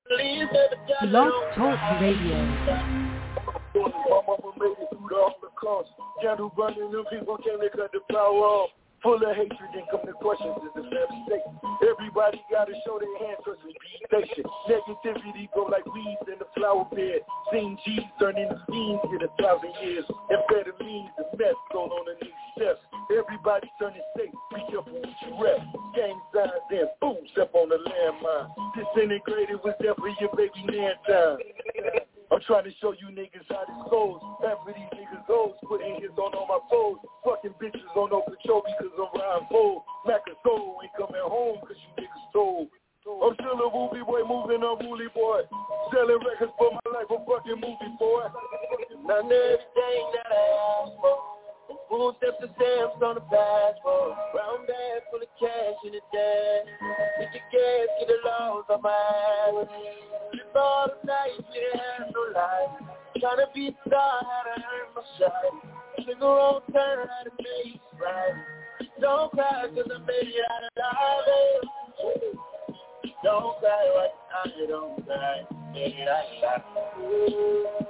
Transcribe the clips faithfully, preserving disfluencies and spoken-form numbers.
Blog Talk Radio. My mama made it through the Holocaust. Candle burning, them people came to cut the power off. Full of hatred, then come the questions, is the very state. Everybody gotta show their hands, trust and be patient. Negativity go like weeds in the flower bed. Seen G's turn into fiends in a thousand years. Amphetamines, the mess going on in these steps. Everybody turning safe, be careful with your rep. Gang signs, then boom, step on the landmine. Disintegrated was there for your baby nan time. I'm trying to show you niggas how this goes. After these niggas goes, putting hits on all my foes. Fucking bitches on no patrol because I'm riding full. Mac a soul ain't coming home cause you niggas told. I'm still a movie boy, moving unruly boy. Selling records for my life, a fucking movie boy. Not everything that I ask for. Full steps of stamps on the passport. Brown bag full of cash in the dash. Hit your gas, get the laws on my ass. Live all the nights, didn't have no life. Tryna be a star, had to earn my shot. Took a wrong turn, had to make it right. Don't cry, cause I made it out alive. Don't cry, what I don't cry. Made it out alive.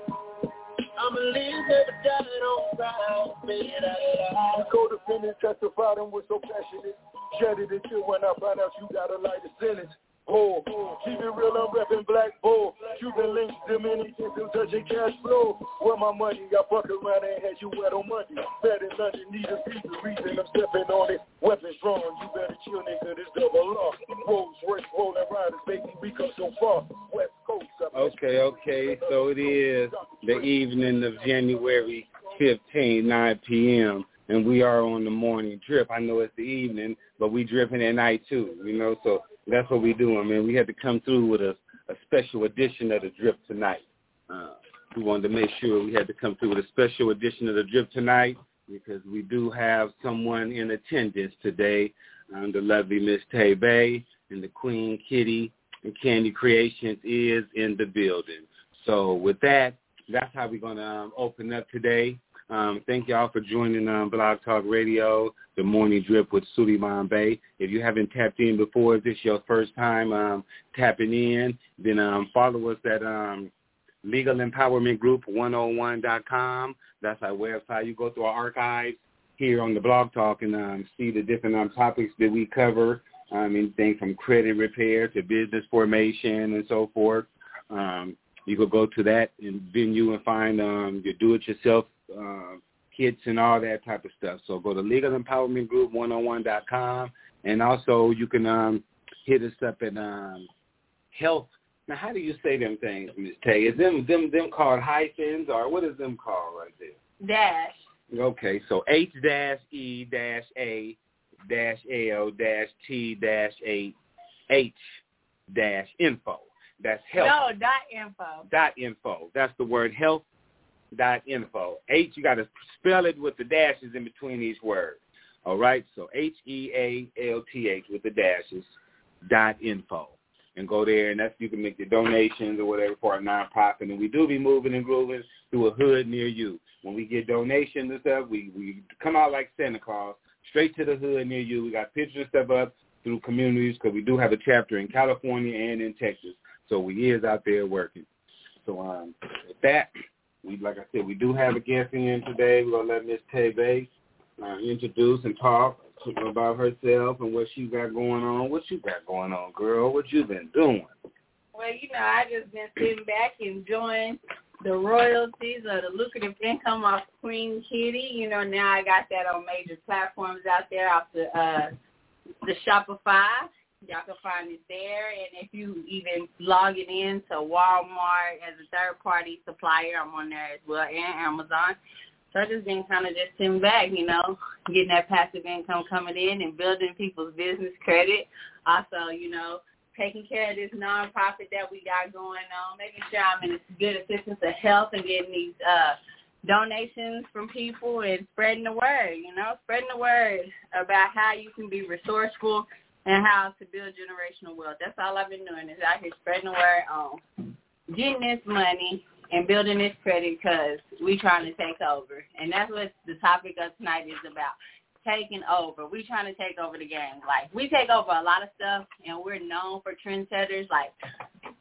I'ma live, never die, don't cry. Made it out alive. The co-defendant testified and was so passionate. Shattered it till when I found out you got a lighter sentence. Oh, keep it real, I'm reppin' Black Bull. Cuban links, Dominicans, and touching cash flow. Where my money, I fuck around and had you wet on Monday. Bad in London, need a pizza, reason I'm stepping on it. Weapons drawn, you better chill, nigga, this double law. Rolls, Royce, rolling riders, baby, we come so far. West Coast. Okay, okay, so it is the evening of January fifteenth, nine p.m., and we are on the morning drip. I know it's the evening, but we dripping at night too, you know, so that's what we doing, man. We had to come through with a, a special edition of the drip tonight. Uh, we wanted to make sure we had to come through with a special edition of the drip tonight because we do have someone in attendance today. Um, the lovely Miss Tay Bay and the Queen Kitty and Candy Creations is in the building. So with that, that's how we're going to um, open up today. Um, thank y'all for joining um, Blog Talk Radio, the Morning Drip with Suleiman Bey. If you haven't tapped in before, if this is your first time um, tapping in, then um, follow us at um, Legal Empowerment Group one oh one dot com. That's our website. You go through our archives here on the Blog Talk and um, see the different um, topics that we cover, um, anything from credit repair to business formation and so forth. Um, you could go to that and venue and find um, your do-it-yourself Uh, kits and all that type of stuff. So go to Legal Empowerment Group one oh one dot com, and also you can um, hit us up at um, Health. Now, how do you say them things, Miz Tay? Is them them them called hyphens, or what is them called right there? Dash. Okay, so H dash E dash A dash L dash T dash eight H dash info. That's health. No, dot info. Dot info. That's the word health. Dot info. H, you got to spell it with the dashes in between each word. All right, so H E A L T H with the dashes. Dot info, and go there, and that's you can make your donations or whatever for our nonprofit. And we do be moving and grooving through a hood near you. When we get donations and stuff, we we come out like Santa Claus, straight to the hood near you. We got pictures and stuff up through communities because we do have a chapter in California and in Texas, so we is out there working. So um, with that. We, like I said, we do have a guest in today. We're going to let Miss Tay Bay uh, introduce and talk about herself and what she got going on. What you got going on, girl? What you been doing? Well, you know, I just been sitting back enjoying the royalties or the lucrative income off Queen Kitty. You know, now I got that on major platforms out there off the, uh, the Shopify. Y'all can find it there. And if you even log it in to Walmart as a third-party supplier, I'm on there as well, and Amazon. So I've just been kind of just sitting back, you know, getting that passive income coming in and building people's business credit. Also, you know, taking care of this nonprofit that we got going on, making sure I'm in good assistance of health and getting these uh, donations from people and spreading the word, you know, spreading the word about how you can be resourceful and how to build generational wealth. That's all I've been doing is out here spreading the word on getting this money and building this credit because we trying to take over. And that's what the topic of tonight is about, taking over. We trying to take over the game. Like, we take over a lot of stuff, and we're known for trendsetters. Like,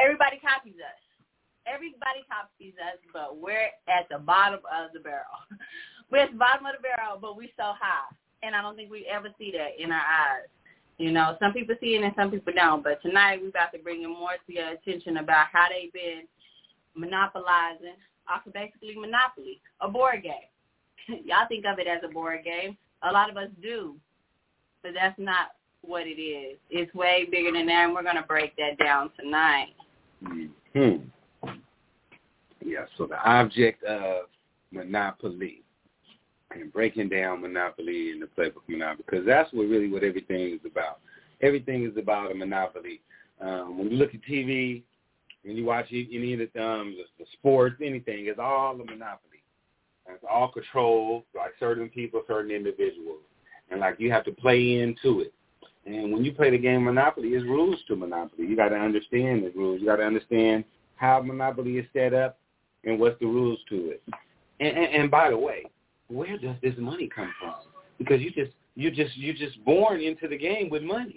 everybody copies us. Everybody copies us, but we're at the bottom of the barrel. We're at the bottom of the barrel, but we're so high. And I don't think we ever see that in our eyes. You know, some people see it and some people don't. But tonight we're about to bring in more to your attention about how they've been monopolizing off of basically Monopoly, a board game. Y'all think of it as a board game. A lot of us do, but that's not what it is. It's way bigger than that, and we're going to break that down tonight. Hmm. Yeah, so the object of Monopoly and breaking down Monopoly and the playbook Monopoly, because that's what really what everything is about. Everything is about a monopoly. Um, when you look at T V, when you watch any of the, um, the, the sports, anything, it's all a monopoly. It's all controlled by certain people, certain individuals. And, like, you have to play into it. And when you play the game Monopoly, there's rules to Monopoly. You got to understand the rules. You got to understand how Monopoly is set up and what's the rules to it. And, and, and by the way, where does this money come from? Because you just you just you just born into the game with money.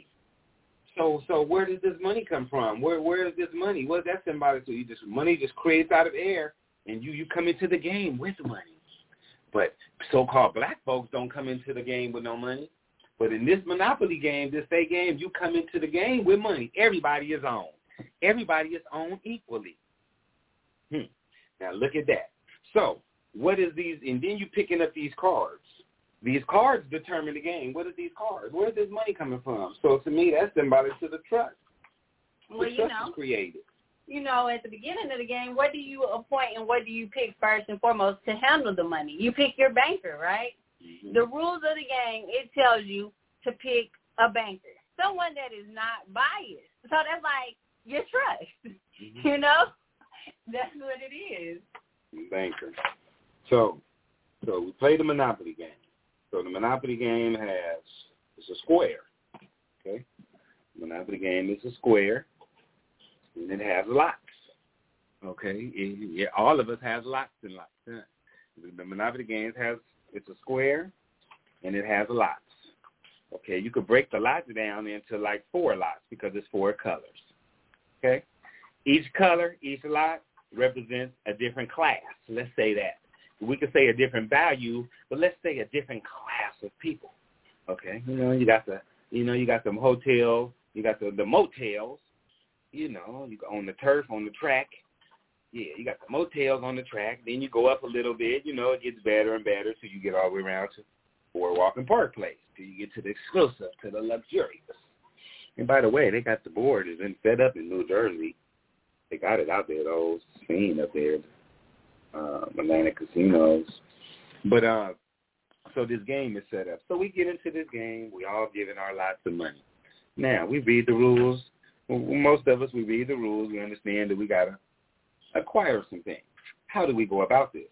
So so where does this money come from? Where where is this money? What is that symbolic to? You just money just creates out of air, and you you come into the game with money. But so-called black folks don't come into the game with no money. But in this Monopoly game, this state game, you come into the game with money. Everybody is on. Everybody is on equally. Hmm. Now look at that. So what is these? And then you picking up these cards. These cards determine the game. What are these cards? Where is this money coming from? So to me, that's symbolic to the trust. Well, the you trust know, is created. You know, at the beginning of the game, what do you appoint and what do you pick first and foremost to handle the money? You pick your banker, right? Mm-hmm. The rules of the game, it tells you to pick a banker, someone that is not biased. So that's like your trust, mm-hmm. you know? That's what it is. Banker. So, so we play the Monopoly game. So the Monopoly game has, it's a square, okay? The Monopoly game is a square, and it has lots, okay? It, yeah, all of us has lots and lots. Yeah. The, the Monopoly game has, it's a square, and it has lots. Okay, you could break the lots down into like four lots because it's four colors, okay? Each color, each lot represents a different class. Let's say that. We could say a different value, but let's say a different class of people. Okay, you know, you got the, you know, you got some hotels, you got the, the motels, you know, you go on the turf, on the track. Yeah, you got the motels on the track. Then you go up a little bit, you know, it gets better and better till you get all the way around to Boardwalk and Park Place, till you get to the exclusive, to the luxurious. And by the way, they got the board is in set up in New Jersey. They got it out there, the old scene up there. Uh, Atlantic casinos. But uh, so this game is set up. So we get into this game. We all giving our lots of money. Now, we read the rules. Well, most of us, we read the rules. We understand that we got to acquire some things. How do we go about this?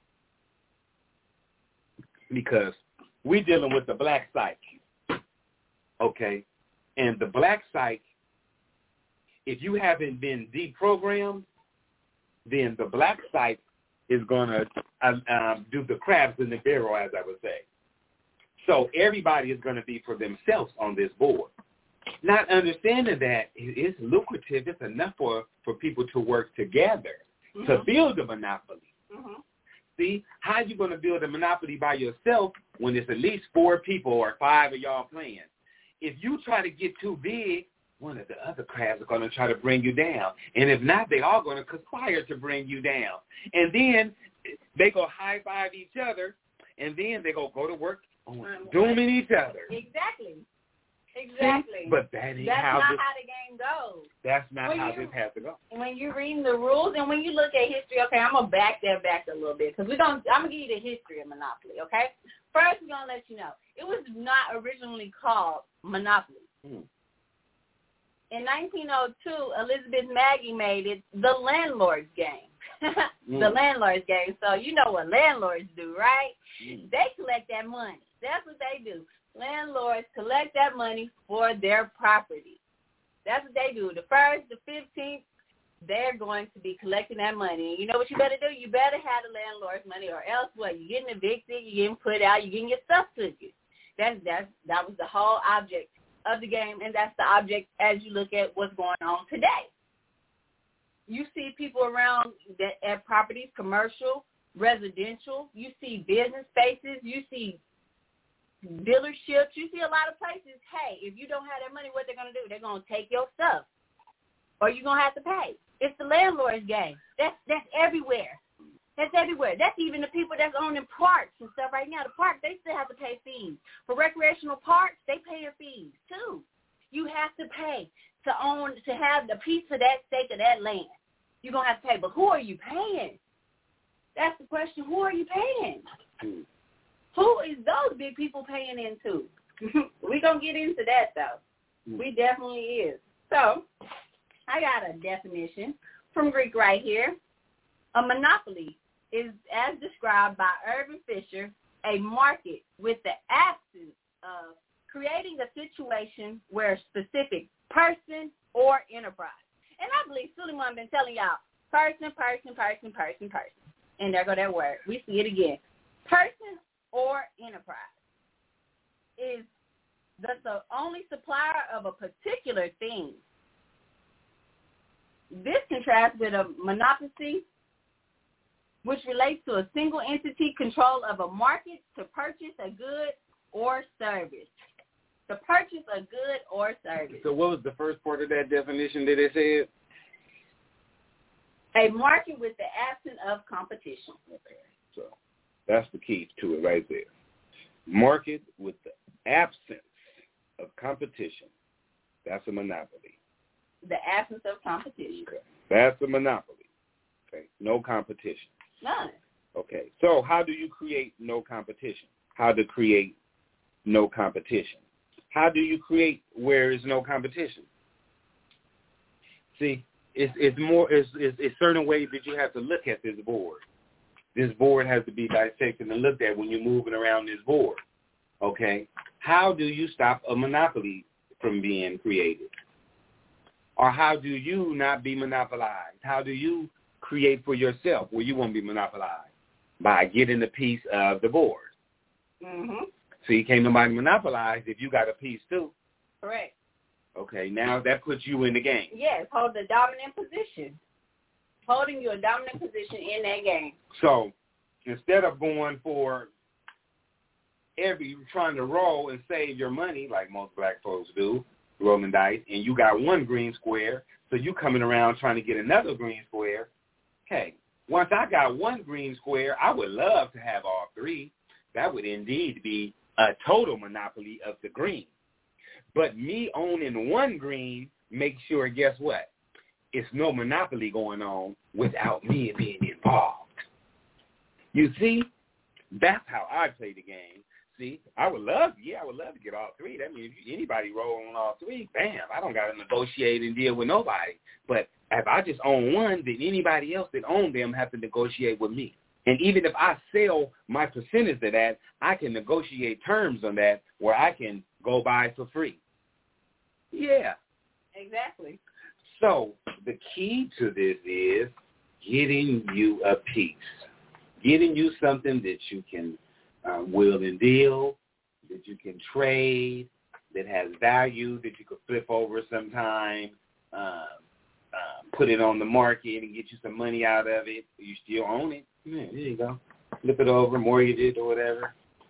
Because we're dealing with the black psyche, okay? And the black psyche, if you haven't been deprogrammed, then the black psyche is going to uh, um, do the crabs in the barrel, as I would say. So everybody is going to be for themselves on this board. Not understanding that it's lucrative, it's enough for, for people to work together mm-hmm. to build a monopoly. Mm-hmm. See, how are you going to build a monopoly by yourself when it's at least four people or five of y'all playing? If you try to get too big, one of the other crabs are going to try to bring you down. And if not, they all going to conspire to bring you down. And then they go high-five each other, and then they go go to work on dooming each other. Exactly. Exactly. See? But that ain't that's how not this, how the game goes. That's not when how you, this has to go. When you're reading the rules and when you look at history, okay, I'm going to back that back a little bit because we're going I'm going to give you the history of Monopoly, okay? First, we're going to let you know. It was not originally called Monopoly. Hmm. In nineteen oh two, Elizabeth Magie made it the landlord's game. mm. The landlord's game. So you know what landlords do, right? Mm. They collect that money. That's what they do. Landlords collect that money for their property. That's what they do. The first, the fifteenth, they're going to be collecting that money. And you know what you better do? You better have the landlord's money or else what? You're getting evicted, you're getting put out, you're getting your stuff took you. That's, that's, that was the whole object of the game, and that's the object as you look at what's going on today. people around that at properties, commercial, residential. You see business spaces. You see dealerships. You see a lot of places. Hey, if you don't have that money, what they're going to do? They're going to take your stuff, or you're going to have to pay. It's the landlord's game. That's that's everywhere. That's everywhere. That's even the people that's owning parks and stuff right now. The park, they still have to pay fees. For recreational parks, they pay your fees too. You have to pay to own, to have the piece of that stake of that land. You're going to have to pay. But who are you paying? That's the question. Who are you paying? Who is those big people paying into? We're going to get into that, though. We definitely is. So I got a definition from Greek right here. A monopoly is, as described by Irving Fisher, a market with the absence of creating a situation where a specific person or enterprise. And I believe Suleiman been telling y'all, person, person, person, person, person. And there go that word. We see it again. Person or enterprise is the, the only supplier of a particular thing. This contrasts with a monopoly, which relates to a single entity control of a market to purchase a good or service. To purchase a good or service. So what was the first part of that definition that it said? A market with the absence of competition. Okay, so that's the key to it right there. Market with the absence of competition. That's a monopoly. The absence of competition. Okay, that's a monopoly. Okay, no competition. None. Okay, so how do you create no competition? How to create no competition? How do you create where is no competition? See, it's it's more it's, it's it's certain ways that you have to look at this board. This board has to be dissected and looked at when you're moving around this board. Okay, how do you stop a monopoly from being created? Or how do you not be monopolized? How do you create for yourself where you won't be monopolized? By getting a piece of the board. Mm-hmm. So you can't nobody monopolize if you got a piece too. Correct. Okay, now that puts you in the game. Yes, hold the dominant position. Holding you a dominant position in that game. So instead of going for every, trying to roll and save your money like most black folks do, rolling dice, and you got one green square, so you coming around trying to get another green square. Okay, once I got one green square, I would love to have all three. That would indeed be a total monopoly of the green. But me owning one green makes sure, guess what? It's no monopoly going on without me being involved. You see, that's how I play the game. See, I would love, yeah, I would love to get all three. That means if anybody roll on all three, bam, I don't got to negotiate and deal with nobody. But if I just own one, then anybody else that own them have to negotiate with me. And even if I sell my percentage of that, I can negotiate terms on that where I can go buy for free. Yeah. Exactly. So the key to this is getting you a piece, getting you something that you can uh, will and deal, that you can trade, that has value, that you could flip over sometime, uh, uh, put it on the market and get you some money out of it. You still own it. Yeah, there you go. Flip it over, mortgage it or whatever.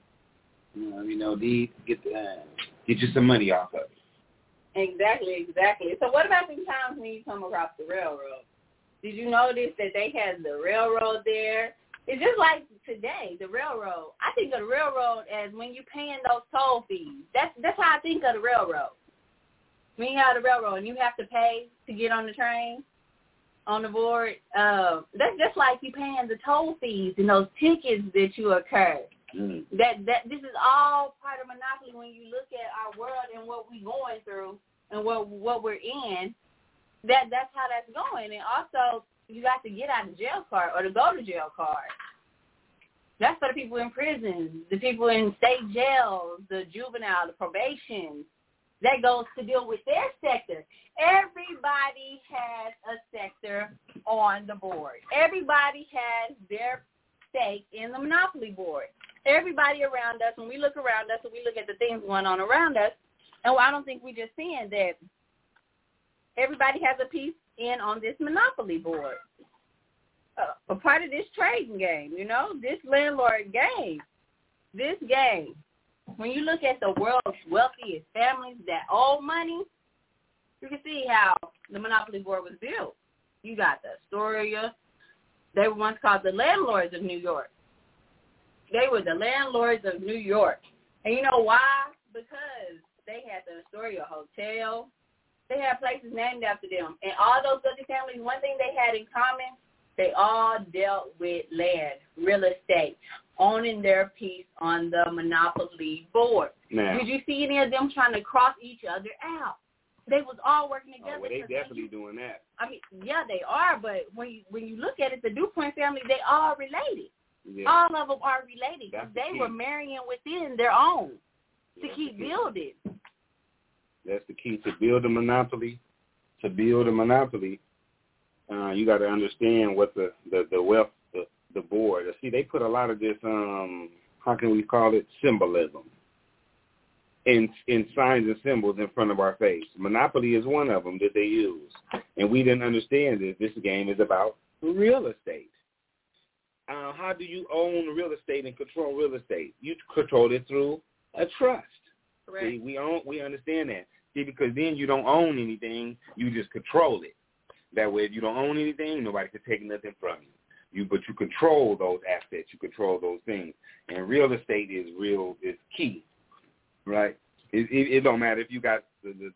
You know, you know, deed, get the, uh, get you some money off of it. Exactly, exactly. So what about the times when you come across the railroad? Did you notice that they had the railroad there? It's just like today, the railroad. I think of the railroad as when you're paying those toll fees. That's that's how I think of the railroad. When you have the railroad and you have to pay to get on the train, on the board, uh, that's just like you paying the toll fees and those tickets that you incur. Mm. That that this is all part of monopoly when you look at our world and what we're going through and what what we're in. That that's how that's going. And also, you got to get out of jail card or to go to jail card. That's for the people in prison, the people in state jails, the juvenile, the probation. That goes to deal with their sector. Everybody has a sector on the board. Everybody has their stake in the monopoly board. Everybody around us, when we look around us and we look at the things going on around us, and I don't think we're just seeing that everybody has a piece in on this monopoly board. a, a part of this trading game, you know, this landlord game, this game. When you look at the world's wealthiest families that owe money, you can see how the Monopoly board was built. You got the Astoria. They were once called the landlords of New York. They were the landlords of New York. And you know why? Because they had the Astoria Hotel. They had places named after them. And all those wealthy families, one thing they had in common, they all dealt with land, real estate, owning their piece on the Monopoly board. Now, did you see any of them trying to cross each other out? They was all working together. Oh, well, they definitely they, doing that. I mean, yeah, they are. But when you when you look at it, the DuPont family, they all related. Yeah. All of them are related. That's they the were marrying within their own to That's keep building. That's the key, to build a monopoly. To build a monopoly, uh, you got to understand what the, the, the wealth, the, the board. See, they put a lot of this, um, how can we call it, symbolism in in signs and symbols in front of our face. Monopoly is one of them that they use. And we didn't understand this. This game is about real estate. Uh, how do you own real estate and control real estate? You control it through a trust. Correct. See, we own, we understand that. See, because then you don't own anything, you just control it. That way, if you don't own anything, nobody can take nothing from you. You, but you control those assets, you control those things. And real estate is real, is key, right? It, it, it don't matter if you got the the,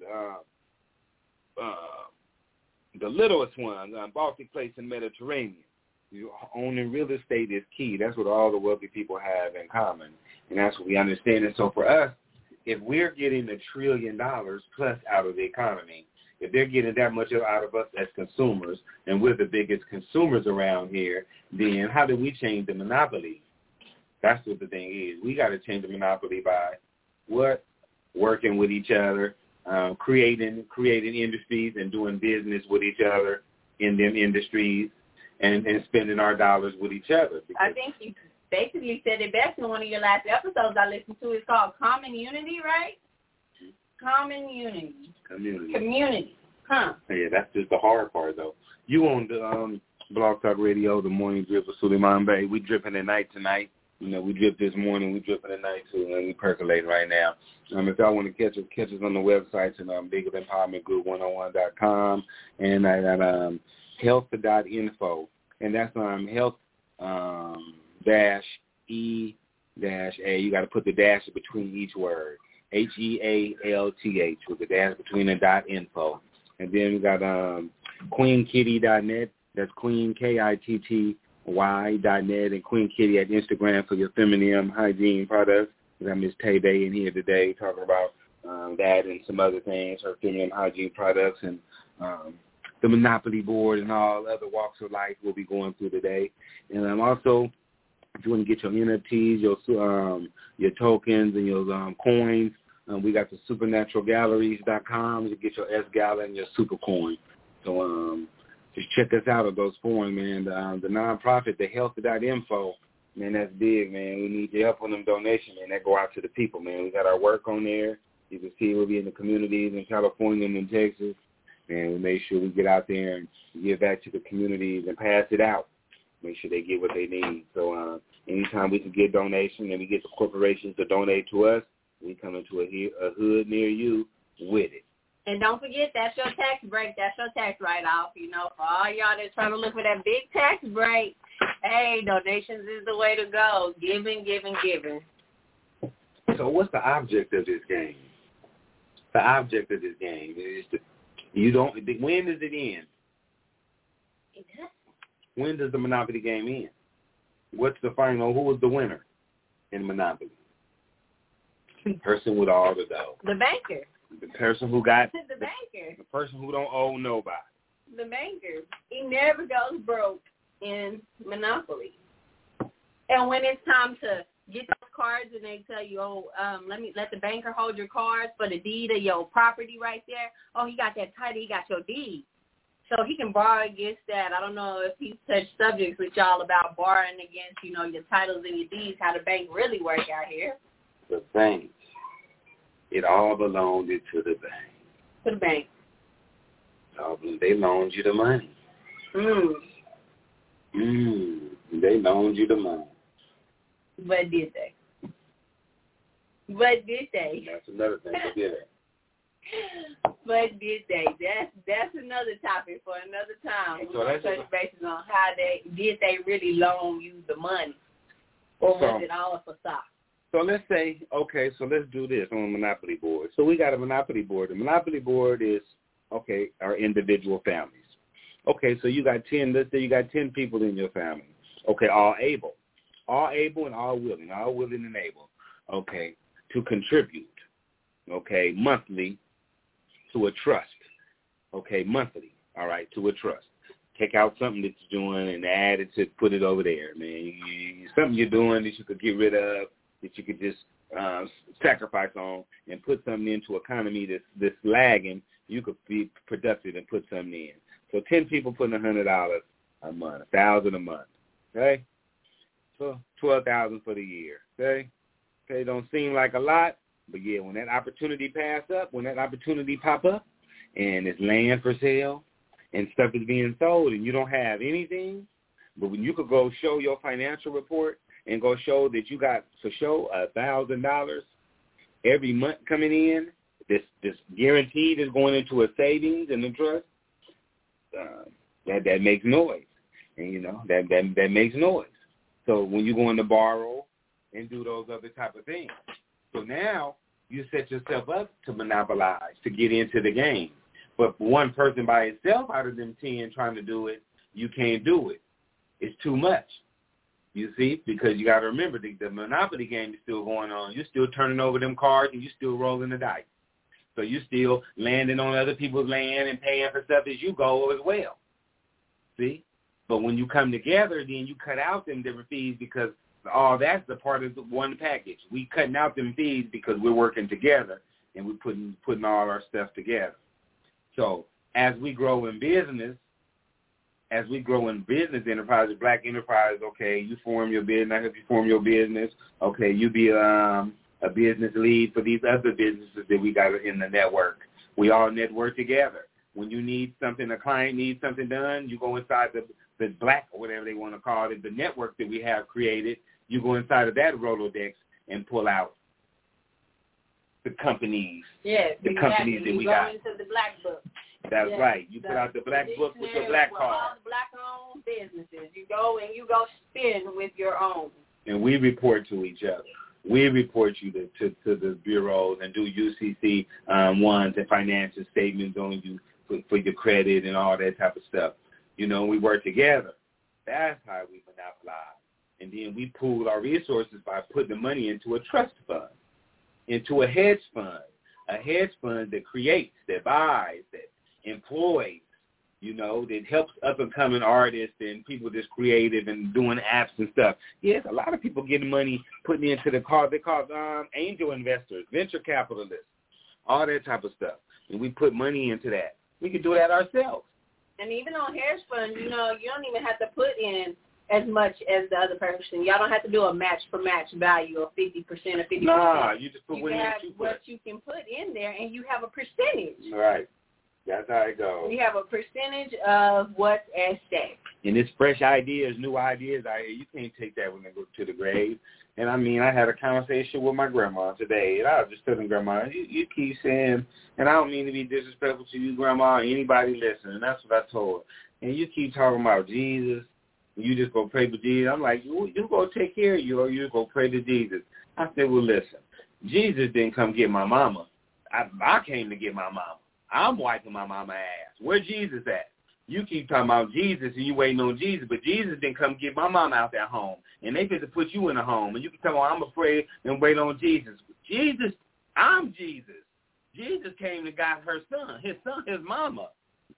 uh, uh, the littlest one, uh, Baltic Place in Mediterranean. You, owning real estate is key. That's what all the wealthy people have in common, and that's what we understand. And so for us, if we're getting a trillion dollars plus out of the economy, if they're getting that much out of us as consumers, and we're the biggest consumers around here, then how do we change the monopoly? That's what the thing is. We got to change the monopoly by what? Working with each other, um, creating creating industries and doing business with each other in them industries, and, and spending our dollars with each other. I think you basically said it best in one of your last episodes I listened to. It's called Common Unity, right? Common Unity. Community. Community. Huh. Yeah, that's just the hard part, though. You on the um, Blog Talk Radio, the Morning Drip with Suleiman Bey. We dripping at night tonight. You know, we drip this morning, we dripping at night, too, and we percolate right now. Um, if y'all want to catch us, catch us on the websites at um, Bigger Empowerment Group one oh one dot com and at um, health dot info. And that's um, health um, dash E dash A. You got to put the dash between each word. H E A L T H with the dash between the dot info. And then we got um, queen kitty dot net. That's Queen, K I T T Y dot net, and Queen Kitty at Instagram for your feminine hygiene products. We got Miss Tay Bay in here today talking about um, that and some other things, her feminine hygiene products, and um, the Monopoly board and all other walks of life we'll be going through today. And um, also, if you want to get your N F Ts, your um, your tokens, and your um, coins, um, we got the supernatural galleries dot com to get your S-Gala and your Super Coin. So um, just check us out at those forums, man. The, um, the nonprofit, the health dot info, man, that's big, man. We need your help on them donations, man. That go out to the people, man. We got our work on there. You can see we'll be in the communities in California and in Texas. And we make sure we get out there and give back to the communities and pass it out. Make sure they get what they need. So uh, anytime we can get donation and we get the corporations to donate to us, we come into a, a hood near you with it. And don't forget, that's your tax break. That's your tax write-off. You know, for all y'all that's trying to look for that big tax break, hey, donations is the way to go. Giving, giving, giving. So what's the object of this game? The object of this game is to, you don't, when does it end? It does. When does the Monopoly game end? What's the final, who was the winner in Monopoly? The person with all the dough. The banker. The person who got the banker. The person who don't owe nobody. The banker. He never goes broke in Monopoly. And when it's time to get those cards and they tell you, oh, um, let me let the banker hold your cards for the deed of your property right there. Oh, he got that title. He got your deed. So he can borrow against that. I don't know if he's touched subjects with y'all about borrowing against, you know, your titles and your deeds, how the bank really work out here. The bank. It all belonged to the bank. To the bank. All, they loaned you the money. Mm. Mm, they loaned you the money. But did they? But did they? That's another thing. But did they? But did they? That's that's another topic for another time. So We're going to touch bases on how they, did they really loan you the money? Or so, was it all a facade? So let's say, okay, so let's do this on a Monopoly board. So we got a Monopoly board. The Monopoly board is, okay, our individual families. Okay, so you got ten, let's say you got ten people in your family. Okay, all able. All able and all willing, all willing and able, okay, to contribute, okay, monthly to a trust, okay, monthly, all right, to a trust. Take out something that you're doing and add it to put it over there, man. You, you, something you're doing that you could get rid of, that you could just uh, sacrifice on and put something into an economy that's, that's lagging, you could be productive and put something in. So ten people putting one hundred dollars a month, one thousand dollars a month, okay? So twelve thousand dollars for the year, okay? Okay, don't seem like a lot, but yeah, when that opportunity pass up, when that opportunity pop up and it's land for sale and stuff is being sold and you don't have anything, but when you could go show your financial report and go show that you got for show one thousand dollars every month coming in, this this guaranteed is going into a savings and a trust, uh, that that makes noise, and you know that that that makes noise. So when you're going to borrow and do those other type of things, so now you set yourself up to monopolize, to get into the game. But one person by itself out of them ten trying to do it, you can't do it. It's too much. You see, because you got to remember the, the Monopoly game is still going on. You're still turning over them cards and you're still rolling the dice. So you're still landing on other people's land and paying for stuff as you go as well. See? But when you come together, then you cut out them different fees because all that's the part of the one package. We cutting out them fees because we're working together and we're putting putting all our stuff together. So as we grow in business, as we grow in business enterprise, black enterprise, okay, you form your business, I help you form your business, okay, you be um, a business lead for these other businesses that we got in the network. We all network together. When you need something, a client needs something done, you go inside the, the black, or whatever they want to call it, the network that we have created, you go inside of that Rolodex and pull out the companies, yes, the exactly. companies that you we go got. into the black book. That's yes. right. You the, put out the black book with your black card. All the black-owned businesses. You go and you go spin with your own. And we report to each other. We report you to, to, to the bureaus and do U C C um, ones and financial statements on you for, for your credit and all that type of stuff. You know, we work together. That's how we monopolize. And then we pool our resources by putting the money into a trust fund, into a hedge fund, a hedge fund that creates, that buys, that employs, you know, that helps up-and-coming artists and people that's creative and doing apps and stuff. Yes, a lot of people getting money putting into the car. They call um, angel investors, venture capitalists, all that type of stuff. And we put money into that. We can do that ourselves. And even on hedge funds, you know, you don't even have to put in as much as the other person. Y'all don't have to do a match-for-match value of fifty percent or fifty percent. Nah, you just put you what, have you what you can put in there, and you have a percentage. Right. That's how it goes. You have a percentage of what's at stake. And it's fresh ideas, new ideas. I you can't take that when they go to the grave. And I mean, I had a conversation with my grandma today, and I was just telling Grandma, you, you keep saying, and I don't mean to be disrespectful to you, Grandma, or anybody listening. That's what I told her. And you keep talking about Jesus. You just go pray to Jesus. I'm like, you, you go take care of you, or you go pray to Jesus. I said, well, listen, Jesus didn't come get my mama. I, I came to get my mama. I'm wiping my mama ass. Where Jesus at? You keep talking about Jesus and you waiting on Jesus, but Jesus didn't come get my mama out that home. And they fit to put you in a home. And you can tell me, I'm afraid and wait on Jesus. Jesus, I'm Jesus. Jesus came and got her son, his son, his mama.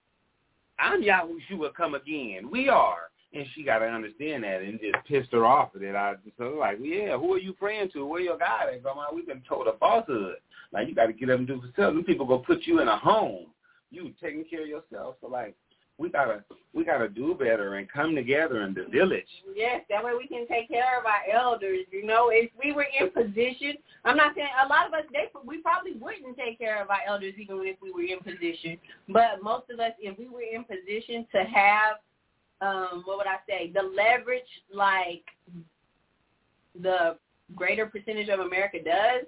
I'm Yahushua come again. We are. And she got to understand that and just pissed her off with it. I just was like, well, yeah, who are you praying to? Where your God at? Grandma, we've been told a falsehood. Like, you got to get up and do for yourself. Them people go put you in a home. You taking care of yourself. So, like, we got to we gotta do better and come together in the village. Yes, that way we can take care of our elders. You know, if we were in position, I'm not saying a lot of us, they, we probably wouldn't take care of our elders even if we were in position. But most of us, if we were in position to have um, what would I say, the leverage like the greater percentage of America does,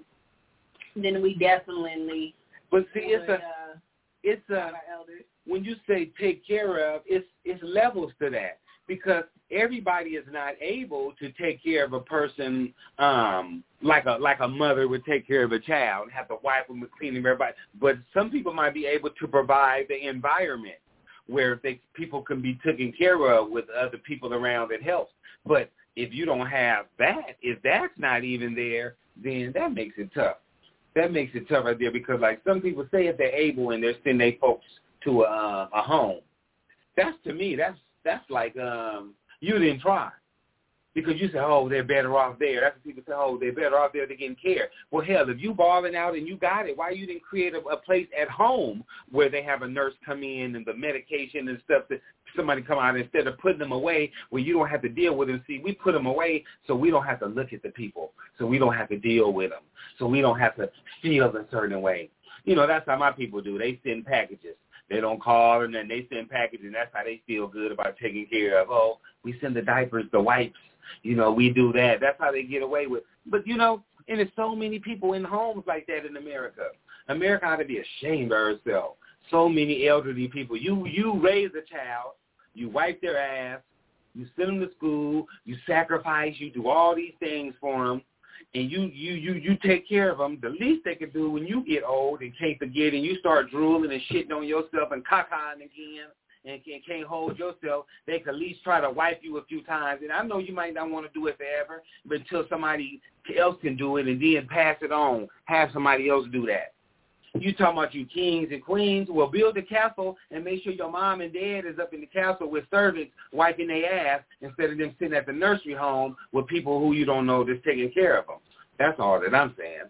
then we definitely But see, would, it's a, uh, it's a, our elders. when you say take care of, it's it's levels to that, because everybody is not able to take care of a person um, like a like a mother would take care of a child and have to wipe them and clean them, everybody. But some people might be able to provide the environment where they people can be taken care of with other people around that helps. But if you don't have that, if that's not even there, then that makes it tough. That makes it tough right there, because like some people say if they're able and they're sending their folks to a, a home, that's to me, that's that's like um, you didn't try. Because you say, oh, they're better off there. That's what people say, oh, they're better off there, they're getting care. Well, hell, if you balling out and you got it, why you didn't create a, a place at home where they have a nurse come in and the medication and stuff that somebody come out, instead of putting them away where you don't have to deal with them. See, we put them away so we don't have to look at the people, so we don't have to deal with them, so we don't have to feel a certain way. You know, that's how my people do. They send packages. They don't call, and then they send packages, and that's how they feel good about taking care of. Oh, we send the diapers, the wipes. You know, we do that. That's how they get away with. But, you know, and there's so many people in homes like that in America. America ought to be ashamed of herself. So many elderly people. You you raise a child, you wipe their ass, you send them to school, you sacrifice, you do all these things for them, and you you you you take care of them. The least they can do when you get old and can't forget, and you start drooling and shitting on yourself and cacaing again, and can't hold yourself, they can at least try to wipe you a few times. And I know you might not want to do it forever, but until somebody else can do it, and then pass it on, have somebody else do that. You talking about you kings and queens? Well, build a castle and make sure your mom and dad is up in the castle with servants wiping their ass, instead of them sitting at the nursery home with people who you don't know that's taking care of them. That's all that I'm saying.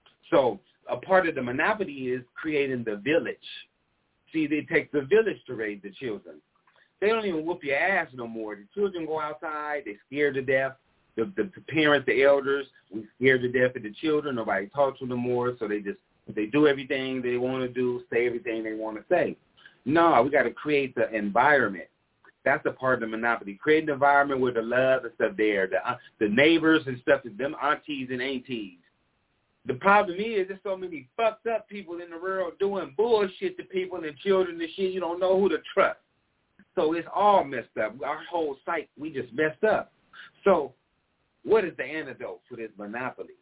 So a part of the monopoly is creating the village. See, it takes the village to raise the children. They don't even whoop your ass no more. The children go outside. They're scared to death. The, the, the parents, the elders, we scared to death of the children. Nobody talks to them more, so they just they do everything they want to do, say everything they want to say. No, we got to create the environment. That's the part of the monopoly. Create an environment where the love and stuff there, the uh, the neighbors and stuff, them aunties and aunties. The problem is there's so many fucked up people in the world doing bullshit to people and children and shit. You don't know who to trust. So it's all messed up. Our whole site, we just messed up. So what is the antidote for this monopoly?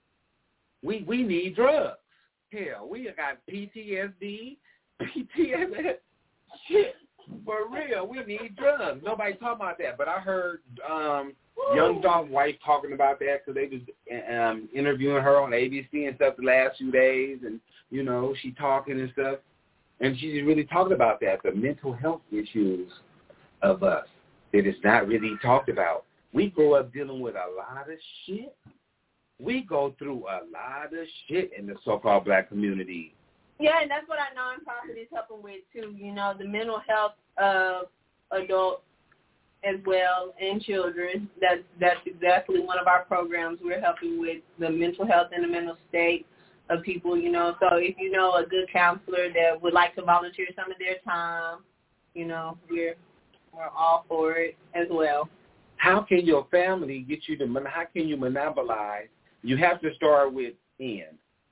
We we need drugs. Hell, we got P T S D, P T S D, shit. For real, we need drugs. Nobody talking about that. But I heard um, Young Dolph's wife talking about that, because they was um, interviewing her on A B C and stuff the last few days, and, you know, she talking and stuff. And she's really talking about that, the mental health issues of us that is not really talked about. We grow up dealing with a lot of shit. We go through a lot of shit in the so-called black community. Yeah, and that's what our nonprofit is helping with, too. You know, the mental health of adults as well and children. That's, that's exactly one of our programs. We're helping with the mental health and the mental state of people, you know. So if you know a good counselor that would like to volunteer some of their time, you know, we're we're all for it as well. How can your family get you to, how can you monopolize? You have to start with in.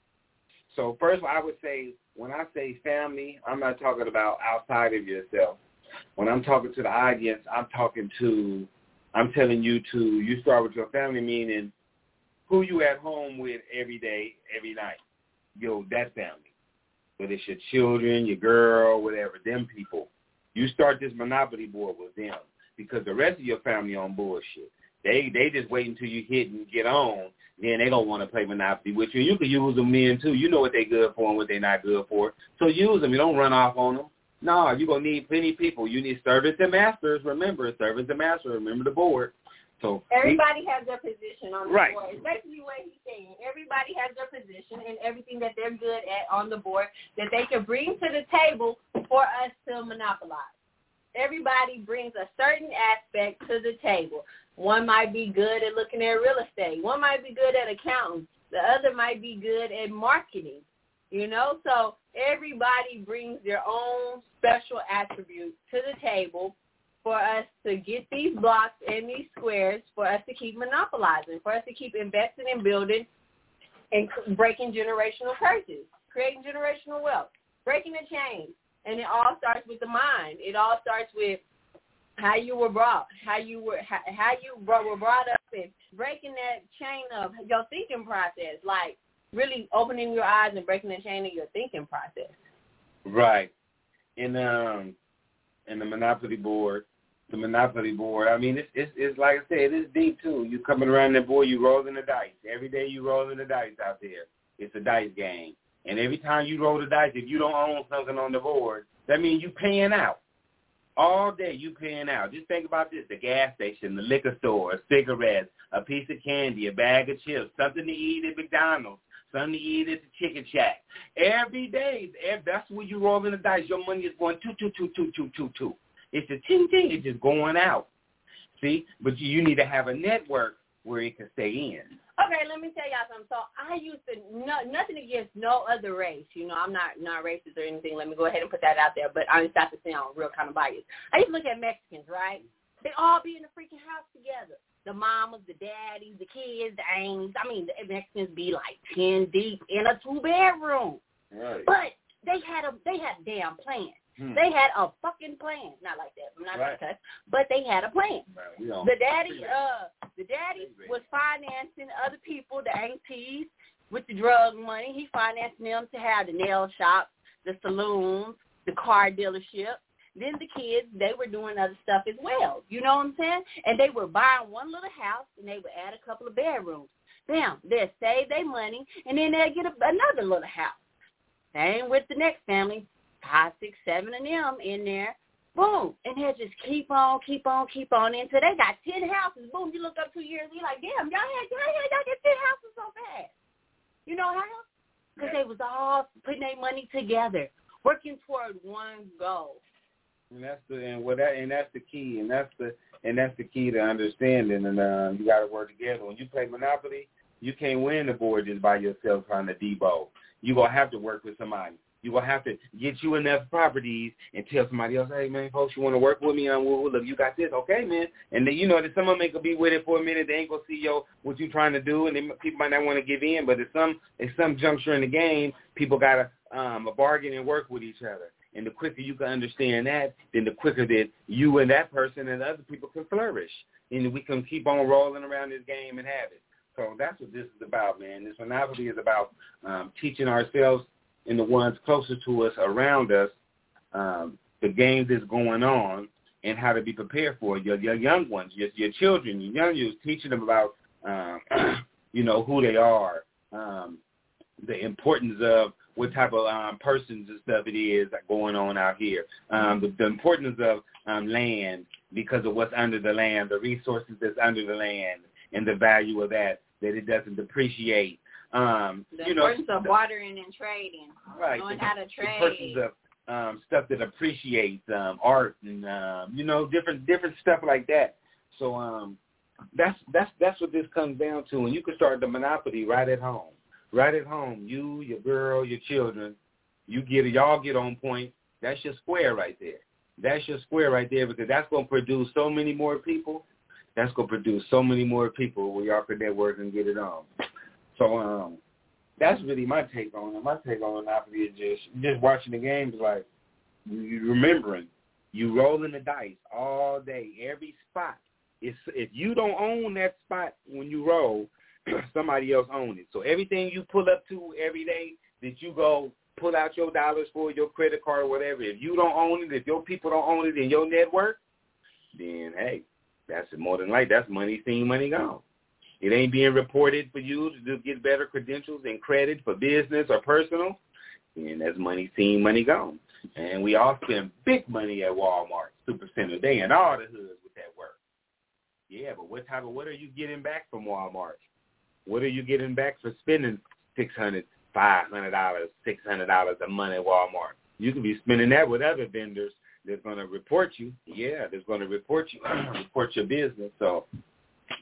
So first I would say, when I say family, I'm not talking about outside of yourself. When I'm talking to the audience, I'm talking to, I'm telling you to, you start with your family, meaning who you at home with every day, every night. Yo, that family. Whether it's your children, your girl, whatever, them people. You start this monopoly board with them, because the rest of your family on bullshit. They they just wait until you hit and get on, then they don't want to play Monopoly with you. You can use them then, too. You know what they're good for and what they're not good for. So use them. You don't run off on them. No, you're going to need plenty of people. You need servants and masters. Remember, servants and masters. Remember the board. So everybody has their position on the right. board. Especially what he's saying. Everybody has their position and everything that they're good at on the board that they can bring to the table for us to monopolize. Everybody brings a certain aspect to the table. One might be good at looking at real estate. One might be good at accounting. The other might be good at marketing, you know? So everybody brings their own special attribute to the table, for us to get these blocks and these squares, for us to keep monopolizing, for us to keep investing and building and breaking generational curses, creating generational wealth, breaking the chains. And it all starts with the mind. It all starts with how you were brought, how you were how, how you were brought up, and breaking that chain of your thinking process, like really opening your eyes and breaking the chain of your thinking process. Right. And um, and the Monopoly board, the Monopoly board. I mean, it's it's, it's like I said, it's deep too. You coming around that board, you rolling the dice every day. You rolling the dice out there. It's a dice game, and every time you roll the dice, if you don't own something on the board, that means you paying out. All day you paying out. Just think about this: the gas station, the liquor store, a cigarette, a piece of candy, a bag of chips, something to eat at McDonald's, something to eat at the Chicken Shack. Every day, every, that's where you rolling the dice. Your money is going two, two, two, two, two, two, two. It's a ting ting. It's just going out. See, but you, you need to have a network where it can stay in. Okay, let me tell y'all something. So I used to, no, nothing against no other race. You know, I'm not not racist or anything. Let me go ahead and put that out there. But I just got to sound real kind of biased. I used to look at Mexicans, right? They all be in the freaking house together. The mamas, the daddies, the kids, the aunties. I mean, the Mexicans be like ten deep in a two-bedroom. Right. But they had a they had a damn plan. Hmm. They had a fucking plan. Not like that. I'm not right. like that. But they had a plan. Right. The daddy, uh, the daddy was financing other people, the aunties, with the drug money. He financed them to have the nail shops, the saloons, the car dealership. Then the kids, they were doing other stuff as well. You know what I'm saying? And they were buying one little house, and they would add a couple of bedrooms. Damn, they'll save their money, and then they'll get a, another little house. Same with the next family. Five, six, seven of them in there. Boom. And they'll just keep on, keep on, keep on until they got ten houses. Boom. You look up two years, you're like, damn, y'all had, y'all had, y'all get ten houses so fast. You know how? Because yeah. they was all putting their money together, working toward one goal. And that's the and what that and that's the key, and that's the and that's the key to understanding. And uh, you got to work together. When you play Monopoly, you can't win the board just by yourself trying to debo. You gonna have to work with somebody. You will have to get you enough properties and tell somebody else, hey, man, folks, you want to work with me on, well, look, you got this. Okay, man. And, then, you know, that some of them ain't going to be with it for a minute. They ain't going to see yo, what you trying to do, and they, people might not want to give in. But at some at some juncture in the game, people got to um, a bargain and work with each other. And the quicker you can understand that, then the quicker that you and that person and other people can flourish. And we can keep on rolling around this game and have it. So that's what this is about, man. This Monopoly is about um, teaching ourselves and the ones closer to us, around us, um, the game that's going on and how to be prepared for it. Your, your young ones, your, your children, your young youth, teaching them about, um, you know, who they are, um, the importance of what type of um, persons and stuff it is going on out here, um, the, the importance of um, land because of what's under the land, the resources that's under the land, and the value of that, that it doesn't depreciate. Um, the you know, importance of bartering and trading, right, knowing the, how to trade. The importance of um, stuff that appreciates um, art and um, you know different different stuff like that. So um, that's that's that's what this comes down to. And you can start the Monopoly right at home, right at home. You, your girl, your children, you get y'all get on point. That's your square right there. That's your square right there because that's going to produce so many more people. That's going to produce so many more people where y'all can network and get it on. So um, that's really my take on it. My take on Monopoly is just just watching the games, like you remembering, you rolling the dice all day, every spot. It's, if you don't own that spot when you roll, somebody else owns it. So everything you pull up to every day that you go pull out your dollars for, your credit card or whatever, if you don't own it, if your people don't own it in your network, then, hey, that's more than like that's money seen, money gone. It ain't being reported for you to get better credentials and credit for business or personal. And that's money seen, money gone. And we all spend big money at Walmart, Supercenter. They in all the hoods with that work. Yeah, but what type of, what are you getting back from Walmart? What are you getting back for spending six hundred dollars, five hundred dollars, six hundred dollars a month at Walmart? You could be spending that with other vendors that's going to report you. Yeah, that's going to report you, report your business. So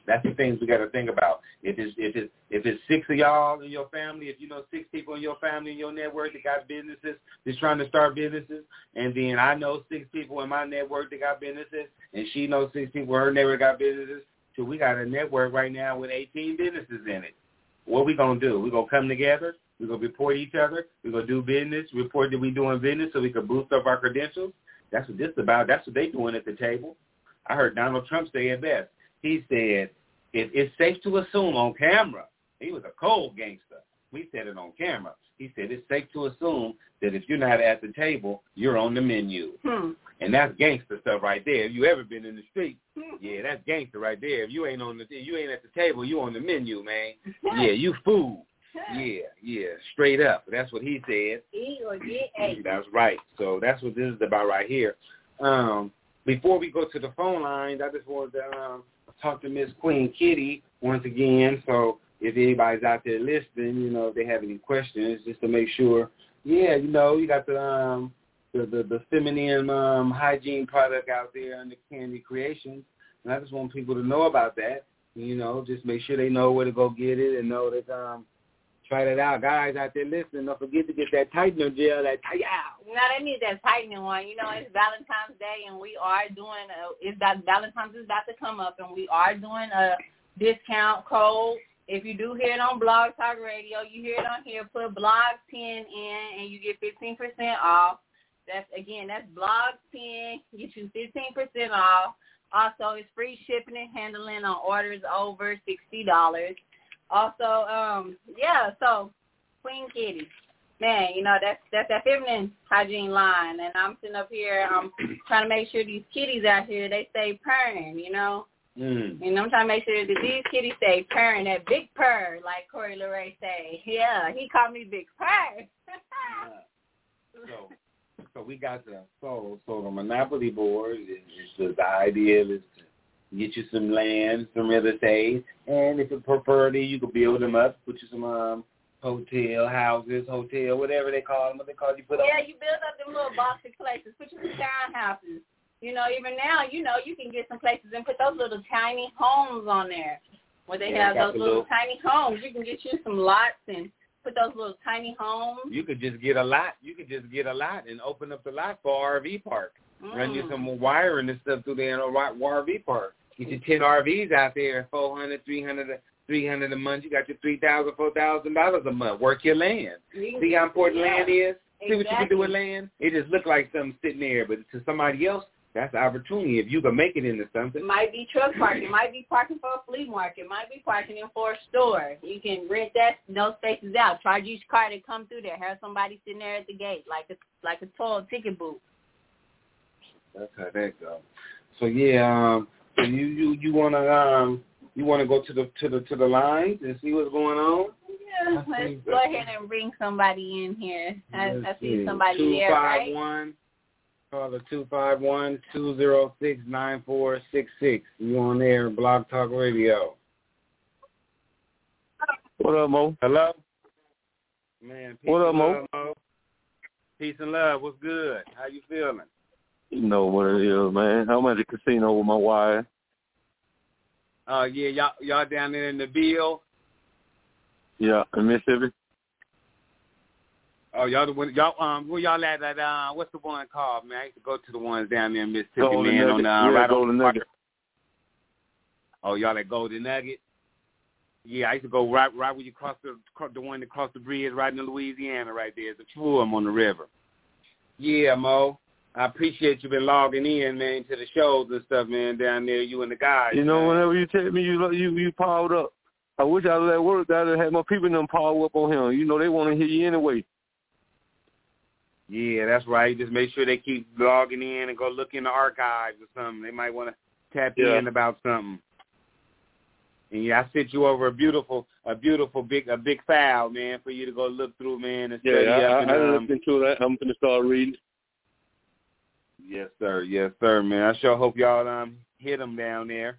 That's the things we got to think about. If it's if it's if it's six of y'all in your family, if you know six people in your family in your network that got businesses, that's trying to start businesses, and then I know six people in my network that got businesses, and she knows six people in her network got businesses, so we got a network right now with eighteen businesses in it. What we gonna do? We gonna come together. We gonna report each other. We gonna do business. Report that we doing business so we can boost up our credentials. That's what this is about. That's what they doing at the table. I heard Donald Trump say it best. He said, if it's safe to assume on camera, he was a cold gangster. We said it on camera. He said it's safe to assume that if you're not at the table, you're on the menu. Hmm. And that's gangster stuff right there. If you ever been in the street, hmm. yeah, that's gangster right there. If you ain't on the, you ain't at the table, you on the menu, man. Yeah, you food. Yeah, yeah, straight up. That's what he said. Eat or get ate. That's right. So that's what this is about right here. Um, before we go to the phone lines, I just wanted to um, talk to Miss Queen Kitty once again. So if anybody's out there listening, you know, if they have any questions, just to make sure, yeah, you know, you got the um, the, the, the feminine um, hygiene product out there under Candy Creations. And I just want people to know about that. You know, just make sure they know where to go get it and know that um, try that out. Guys out there listening, don't forget to get that tightener gel, that tight out. You know, they need that tightening one. You know, it's Valentine's Day, and we are doing, a, it's that Valentine's is about to come up, and we are doing a discount code. If you do hear it on Blog Talk Radio, you hear it on here, put Blog ten in, and you get fifteen percent off. That's, again, that's Blog ten, get you fifteen percent off. Also, it's free shipping and handling on orders over sixty dollars. Also, um, yeah, so Queen Kitty, man, you know, that's that's that feminine hygiene line, and I'm sitting up here, I'm trying to make sure these kitties out here, they stay purring, you know. Mm. And I'm trying to make sure that these kitties stay purring, that big purr, like Corey LeRae say. Yeah, he called me Big Purr. uh, so, so we got the, so, so the Monopoly board is, is the idea is to get you some land, some real estate, and if you prefer, you can build them up, put you some um, hotel, houses, hotel, whatever they call them, what they call you put Yeah, on. you build up them little boxy places, put you some townhouses. You know, even now, you know, you can get some places and put those little tiny homes on there where they yeah, have those little, little tiny homes. You can get you some lots and put those little tiny homes. You could just get a lot. You could just get a lot and open up the lot for R V park. Mm. Run you some wiring and stuff through there in a R V park. Get your ten R Vs out there, four hundred, three hundred, three hundred a month. You got your three thousand, four thousand dollars a month. Work your land. Mm. See how important yeah, land is? See exactly. What you can do with land? It just look like something sitting there, but to somebody else, that's an opportunity. If you can make it into something. It might be truck parking. It might be parking for a flea market. It might be parking in for a store. You can rent that those spaces out. Charge each car to come through there. Have somebody sitting there at the gate like a like a toll ticket booth. That's how that goes. So yeah, um, so you you you wanna um you wanna go to the to the to the lines and see what's going on? Yeah, let's go ahead and bring somebody in here. I, I see somebody there, right? two five one Call the two five one, two zero six, nine four six six. You on there, Blog Talk Radio. What up, Mo? Hello? Man, peace what up, and Mo? Love, Mo? Peace and love. What's good? How you feeling? You know what it is, man. I'm at the casino with my wife. Oh, uh, yeah, y'all y'all down there in the Bill? Yeah, in Mississippi. Oh, y'all the one, y'all um where y'all at at uh what's the one called, man? I used to go to the ones down there in Mississippi, Golden man, Nugget. on uh, yeah, right Golden on the Nugget. Oh, y'all at Golden Nugget? Yeah, I used to go right right where you cross the the one that crossed the bridge right in Louisiana right there. It's a forum on the river. Yeah, Mo. I appreciate you been logging in, man, to the shows and stuff, man, down there, you and the guys. You know, man. whenever you tell me you you you powered up, I wish I was at work. I'd have had my people in them power up on him. You know, they want to hear you anyway. Yeah, that's right. Just make sure they keep logging in and go look in the archives or something. They might want to tap yeah. in about something. And yeah, I sent you over a beautiful, a beautiful big, a big file, man, for you to go look through, man, and study yeah, I, up. And, I, I um, looked into that. I'm gonna start reading. Yes, sir. Yes, sir, man. I sure hope y'all um hit them down there.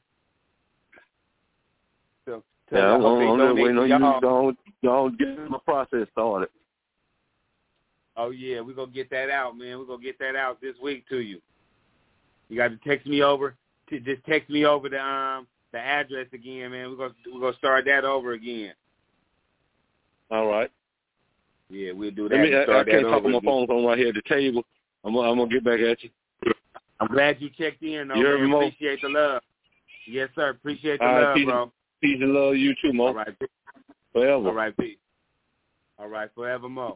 So, yeah, I'm on waiting on you. Y'all. Don't don't get my process started. Oh, yeah, we're going to get that out, man. We're going to get that out this week to you. You got to text me over. To just text me over the um the address again, man. We're gonna we're gonna start that over again. All right. Yeah, we'll do that. Let me, I, start I can't that talk over on my again. phone, so I'm right here at the table. I'm, I'm gonna get back at you. I'm glad you checked in, though, You heard man. me, Mo? Appreciate the love. Yes, sir. Appreciate the All right, love, peace, bro. Peace and love, you too, Mo. All right. Forever. All right, peace. All right, forever, Mo.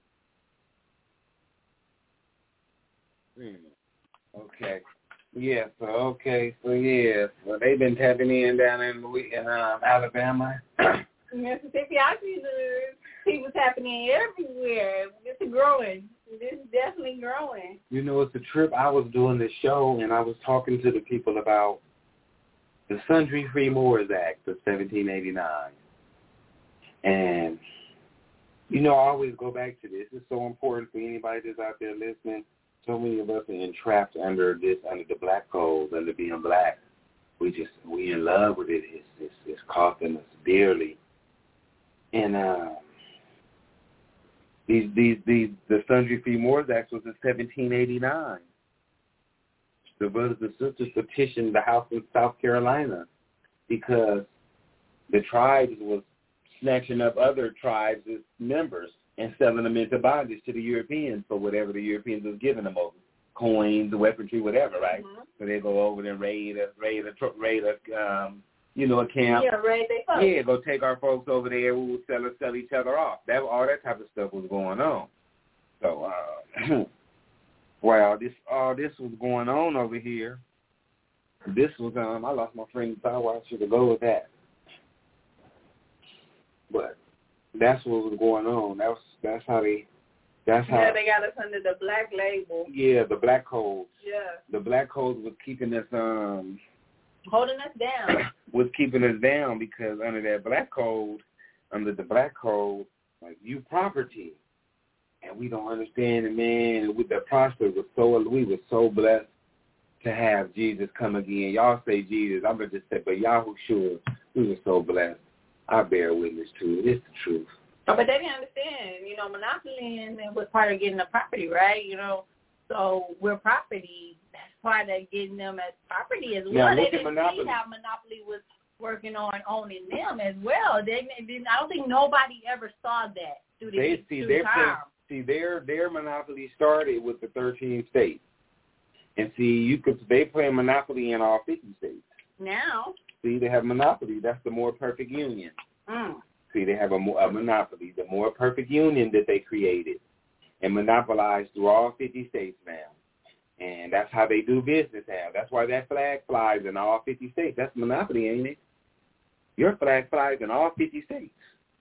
Hmm. Okay. Yeah, so, okay, so, yeah. Well, they've been tapping in down in, Louis- in um, Alabama. Mississippi, I see the people's happening everywhere. It's growing. It's definitely growing. You know, it's a trip. I was doing this show, and I was talking to the people about the Sundry Free Moors Act of seventeen eighty-nine. And, you know, I always go back to this. It's so important for anybody that's out there listening. So many of us are entrapped under this, under the black code, under being black. We just, we in love with it. It's, it's, it's costing us dearly. And uh, these, these, these, the Sundry Free Moors Act was in seventeen eighty-nine. The brothers and sisters petitioned the House in South Carolina because the tribes was snatching up other tribes as members and selling them into bondage to the Europeans for whatever the Europeans was giving them over, coins, weaponry, whatever, right? Mm-hmm. So they go over there and raid a, raid a, raid a, um, you know, a camp. Yeah, raid they folks. Yeah, go take our folks over there who would sell sell each other off. That all that type of stuff was going on. So, uh, while this all this was going on over here, this was um, I lost my friend Tawa. I should have go with that, but that's what was going on. That was that's how they. That's how. Yeah, they got us under the black label. Yeah, the black code. Yeah. The black code was keeping us um. Holding us down. Was keeping us down because under that black code, under the black code, like you property, and we don't understand it, man. With the prospect was so we were so blessed to have Jesus come again. Y'all say Jesus, I'm gonna just say, but Yahoo sure we were so blessed. I bear witness to it. It's the truth. Oh, but they didn't understand, you know, monopoly was part of getting the property, right? You know, so we're property. That's part of getting them as property as well. Now, they look at didn't Monopoly. see how Monopoly was working on owning them as well. They didn't. I don't think nobody ever saw that through the They see through their time. see their their monopoly started with the thirteen states, and see you could they play monopoly in all fifty states. Now, see they have monopoly. That's the more perfect union. mm. See they have a, a monopoly, the more perfect union that they created and monopolized through all fifty states now, and that's how they do business now. That's why that flag flies in all fifty states. That's monopoly, ain't it? Your flag flies in all fifty states.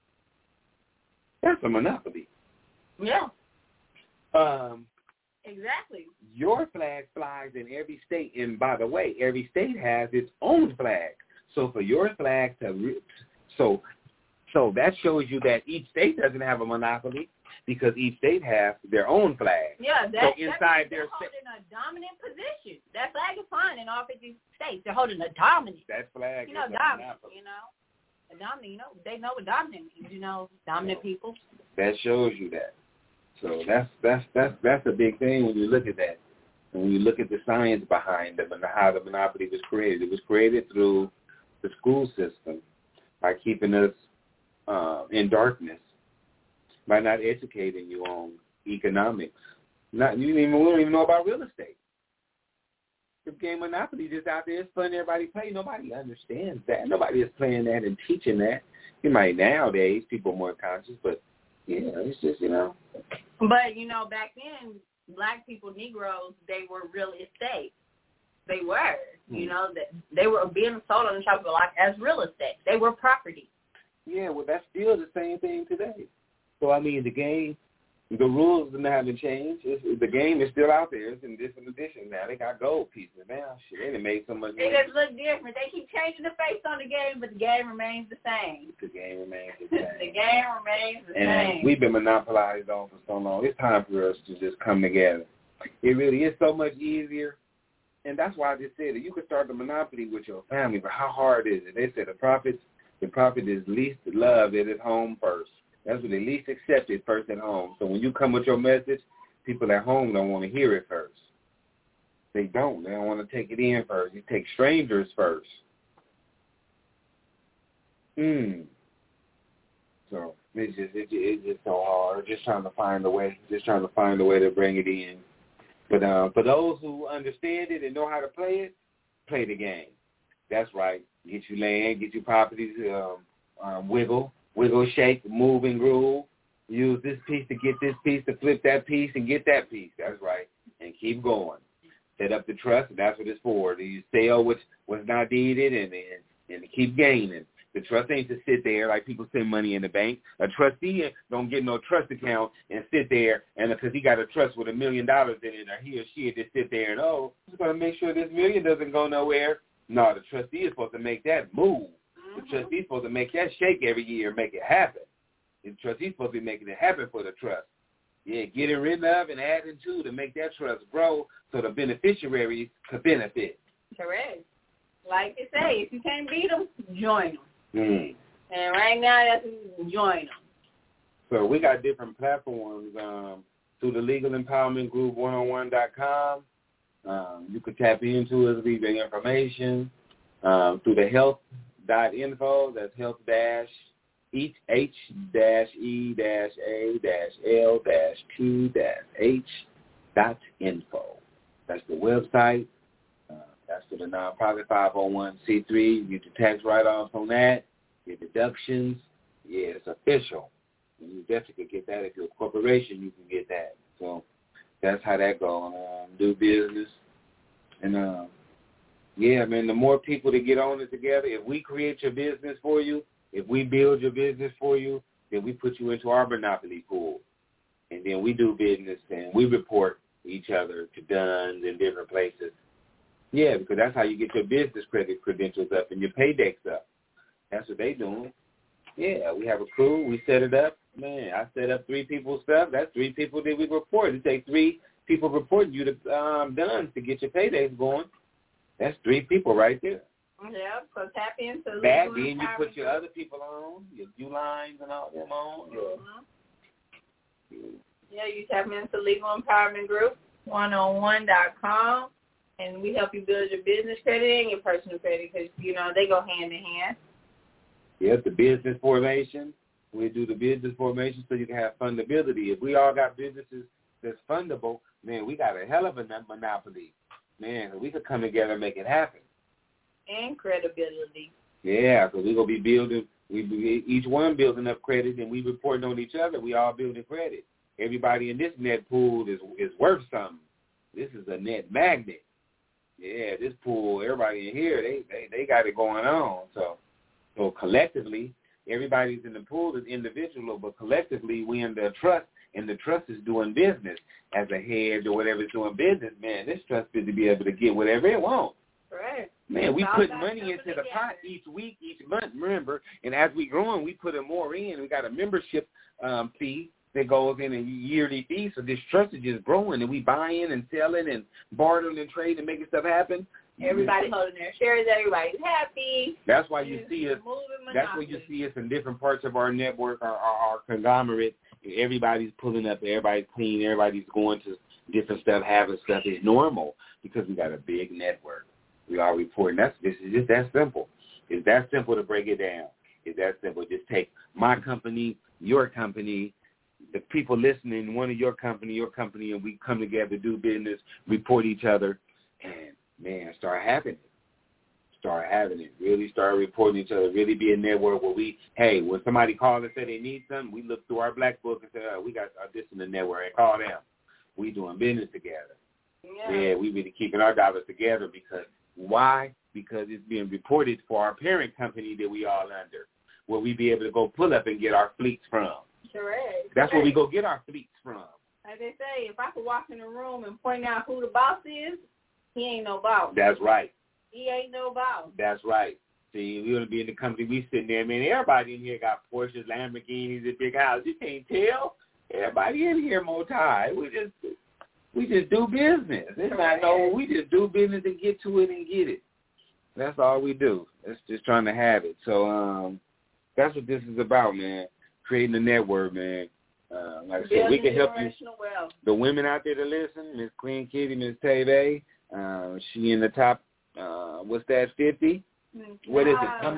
That's a monopoly. Yeah. Um, exactly. Your flag flies in every state, and by the way, every state has its own flag. So for your flag to, re- so, so that shows you that each state doesn't have a monopoly because each state has their own flag. Yeah, that, so inside that they're their holding a dominant position. That flag is fine in all fifty states. They're holding a dominant. That flag you know, is a dominant. monopoly. You know, a dominant. You know, they know what dominant means. You know, dominant people. That shows you that. So that's that's that's that's a big thing when you look at that. And when you look at the science behind it and how the monopoly was created, it was created through the school system by keeping us uh, in darkness, by not educating you on economics. Not you don't even we don't even know about real estate. This game Monopoly just out there, it's fun. Everybody play. Nobody understands that. Nobody is playing that and teaching that. You might nowadays people are more conscious, but yeah, it's just you know. But you know, back then, black people, Negroes, they were real estate. They were, mm. you know, that they were being sold on the shop block as real estate. They were property. Yeah, well, that's still the same thing today. So I mean, the game, the rules haven't changed. It's, the game is still out there. It's in different editions now. They got gold pieces now. Shit, they done made so much money. It just look different. They keep changing the face on the game, but the game remains the same. The game remains the same. the game remains the and same. And we've been monopolized on for so long. It's time for us to just come together. It really is so much easier. And that's why I just said it. You could start the monopoly with your family, but how hard is it? They said the profits, the profit is least loved at his home first. That's what they least accepted first at home. So when you come with your message, people at home don't want to hear it first. They don't. They don't want to take it in first. You take strangers first. Mm. So it's just it, it's just so hard. Just trying to find a way. Just trying to find a way to bring it in. But uh, for those who understand it and know how to play it, play the game. That's right. Get you land, get you properties, um, um, wiggle, wiggle, shake, move and groove. Use this piece to get this piece, to flip that piece and get that piece. That's right. And keep going. Set up the trust, and that's what it's for. You sell what's, what's not needed and, and, and keep gaining. The trust ain't to sit there like people send money in the bank. A trustee don't get no trust account and sit there and because he got a trust with a million dollars in it, or he or she just sit there and, oh, I'm just going to make sure this million doesn't go nowhere. No, the trustee is supposed to make that move. Mm-hmm. The trustee is supposed to make that shake every year and make it happen. The trustee is supposed to be making it happen for the trust. Yeah, getting rid of and adding to to make that trust grow so the beneficiaries could benefit. Correct. Like you say, if you can't beat them, join them. Mm. And right now, that's join them. So we got different platforms um, through the Legal Empowerment Group one oh one dot com. Um, you could tap into us, leave your information um, through the health dot info. That's health dash H dash E dash A dash L dash Q dash H dot info. That's the website. Uh, that's for the nonprofit five oh one c three. You get the tax write-offs on that, your deductions. Yeah, it's official. And you definitely could get that. If you're a corporation, you can get that. So that's how that goes. Um, do business. And, um, yeah, man, the more people that get on it together, if we create your business for you, if we build your business for you, then we put you into our monopoly pool. And then we do business and we report each other to Dunn's and different places. Yeah, because that's how you get your business credit credentials up and your paydex up. That's what they doing. Yeah, we have a crew. We set it up. Man, I set up three people's stuff. That's three people that we report. It takes three people reporting you to um, Dunn's to get your paydays going. That's three people right there. Yeah, so tap into that. Then you put your other people on, your U-lines and all them on. Yeah. Mm-hmm. Yeah, you tap into Legal Empowerment Group one oh one dot com, and we help you build your business credit and your personal credit because, you know, they go hand in hand. Yeah, the business formation. We do the business formation so you can have fundability. If we all got businesses that's fundable, man, we got a hell of a monopoly. Man, we could come together and make it happen. And credibility. Yeah, because we're going to be building, we be, each one building up credit, and we reporting on each other. We all building credit. Everybody in this net pool is is worth something. This is a net magnet. Yeah, this pool, everybody in here, they, they, they got it going on. So, so collectively, everybody's in the pool is individual, but collectively we in the trust, and the trust is doing business. As a head or whatever is doing business, man, this trust is to be able to get whatever it wants. Right. Man, we put money into the pot each week, each month, remember, and as we growing, we put more in. We got a membership um, fee that goes in a yearly fee, so this trust is just growing, and we buying and selling and bartering and trading and making stuff happen. Everybody holding their shares, everybody's happy. That's why you see us. That's why you see us in different parts of our network, our, our, our conglomerate. Everybody's pulling up, everybody's clean, everybody's going to different stuff, having stuff is normal because we got a big network. We are reporting. That's this is just that simple. It's that simple to break it down. It's that simple. Just take my company, your company, the people listening, one of your company, your company, and we come together, do business, report each other, and man, start having it. Start having it. Really start reporting each other. Really be a network where we, hey, when somebody calls and say they need something, we look through our black book and say, oh, we got uh, this in the network, and call them. We doing business together. Yeah. yeah, we really keeping our dollars together because why? Because it's being reported for our parent company that we all under, where we be able to go pull up and get our fleets from. Correct. That's where we go get our fleets from. Like they say, if I could walk in the room and point out who the boss is, he ain't no boss. That's right. He ain't no boss. That's right. See, we want to be in the company we sitting there, man. Everybody in here got Porsches, Lamborghinis, and big houses. You can't tell. Everybody in here multi. We just we just do business. It's not no. We just do business and get to it and get it. That's all we do. It's just trying to have it. So um, that's what this is about, man. Creating a network, man. Uh, like I said, we can help you. Wealth. The women out there to listen, Miss Queen Kitty, Miss Tave, uh, she in the top. Uh, what's that? Fifty. Mm-hmm. What is it? How many?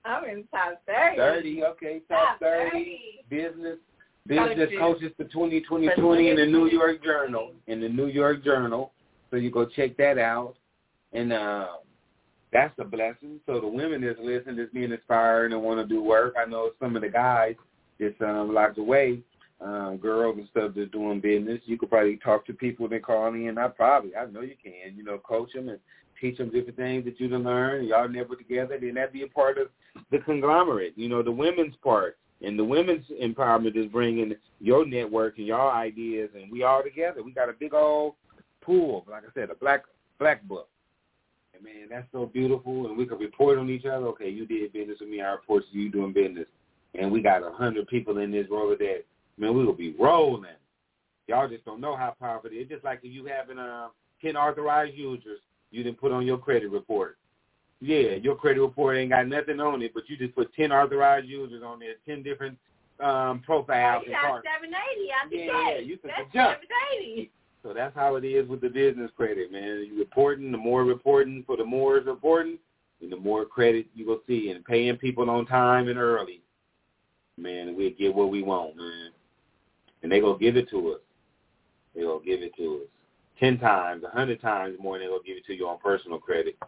I'm in top thirty. Thirty, okay, top, top thirty. thirty. Business business Coaches. coaches for twenty twenty twenty in the New York Journal. In the New York Journal. So you go check that out. And uh, that's a blessing. So the women that's listening, that's being inspired and want to do work. I know some of the guys that's um, locked away, um, girls and stuff that's doing business. You could probably talk to people that call in. I probably, I know you can, you know, coach them and teach them different things that you can learn. Y'all never together. Then that'd be a part of the conglomerate, you know, the women's part. And the women's empowerment is bringing your network and your ideas, and we all together. We got a big old pool, like I said, a black black book. And, man, that's so beautiful, and we can report on each other. Okay, you did business with me. I report to you doing business. And we got a hundred people in this Rolodex. Man, we will be rolling. Y'all just don't know how powerful it is. It's just like if you having uh, ten authorized users, you didn't put on your credit report. Yeah, your credit report ain't got nothing on it, but you just put ten authorized users on there, ten different um, profiles. Oh, you got seven eighty out the yeah, gate. you took That's a jump. seven eighty. So that's how it is with the business credit, man. You reporting, the more reporting for the more is reporting, and the more credit you will see. And paying people on time and early, man, we'll get what we want, man. And they gonna give it to us. They gonna give it to us ten times, a hundred times more than they gonna give it to you on personal credit.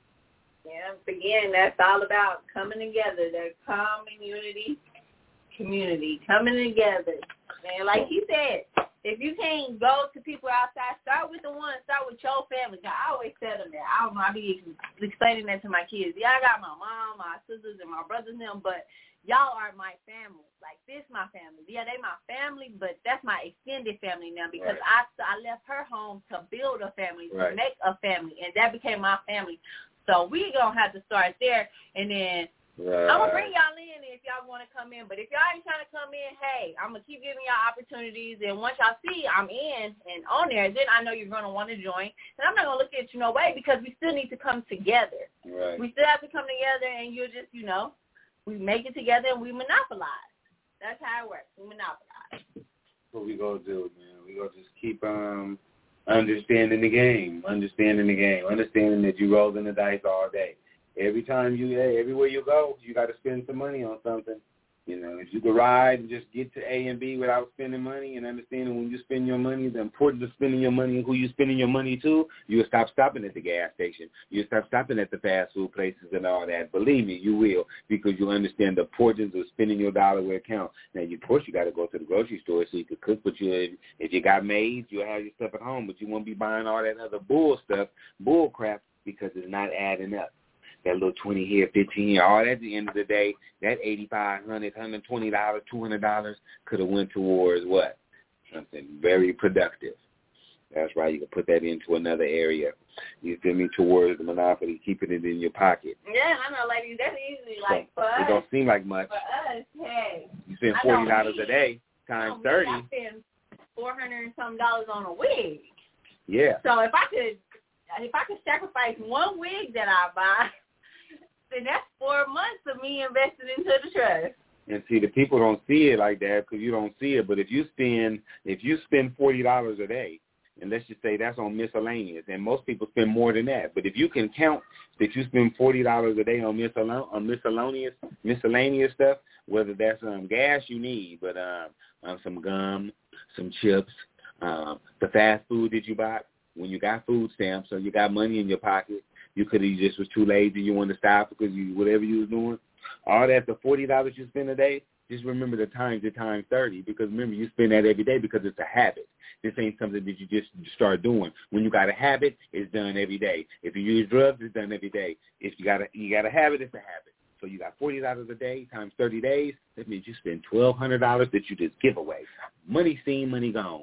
Yeah, again, that's all about coming together. That common unity, community, coming together. And like you said, if you can't go to people outside, start with the one, start with your family. I always tell them that. I don't know, I be explaining that to my kids. Yeah, I got my mom, my sisters, and my brothers and them, but y'all are my family. Like, this my family. Yeah, they my family, but that's my extended family now because right. I, I left her home to build a family, to right. make a family, and that became my family. So we going to have to start there, and then right. I'm going to bring y'all in if y'all want to come in. But if y'all ain't trying to come in, hey, I'm going to keep giving y'all opportunities, and once y'all see I'm in and on there, then I know you're going to want to join. And I'm not going to look at you no way because we still need to come together. Right. We still have to come together, and you'll just, you know, we make it together and we monopolize. That's how it works. We monopolize. What we going to do, man? We going to just keep um. Understanding the game, understanding the game, understanding that you rolling the dice all day. Every time you, everywhere you go, you got to spend some money on something. You know, if you could ride and just get to A and B without spending money and understanding when you spend your money, the importance of spending your money and who you're spending your money to, you'll stop stopping at the gas station. You'll stop stopping at the fast food places and all that. Believe me, you will, because you understand the importance of spending your dollar where it counts. Now, of course, you got to go to the grocery store so you can cook, but you, if you got maids, you'll have your stuff at home, but you won't be buying all that other bull stuff, bull crap, because it's not adding up. That little twenty here, fifteen here, all that at the end of the day, that eighty-five hundred dollars, one hundred twenty dollars, two hundred dollars could have went towards what? Something very productive. That's right. You can put that into another area. You feel me? Towards the monopoly, keeping it in your pocket. Yeah, I know, ladies. That's easy. Like, so, for us. It don't seem like much. For us, hey. You spend forty dollars a day times thirty. I spend four hundred and some dollars on a wig. Yeah. So if I could, if I could sacrifice one wig that I buy, then that's four months of me investing into the trust. And see, the people don't see it like that because you don't see it. But if you spend if you spend forty dollars a day, and let's just say that's on miscellaneous, and most people spend more than that. But if you can count that you spend forty dollars a day on, miscell- on miscellaneous miscellaneous stuff, whether that's um, gas you need, but um, um, some gum, some chips, um, the fast food that you bought when you got food stamps, so you got money in your pocket. You could have just was too lazy. You wanted to stop because you whatever you was doing. All that, the forty dollars you spend a day, just remember the times the times thirty, because remember you spend that every day because it's a habit. This ain't something that you just start doing. When you got a habit, it's done every day. If you use drugs, it's done every day. If you got a you got a habit, it's a habit. So you got forty dollars a day times thirty days. That means you spend twelve hundred dollars that you just give away. Money seen, money gone.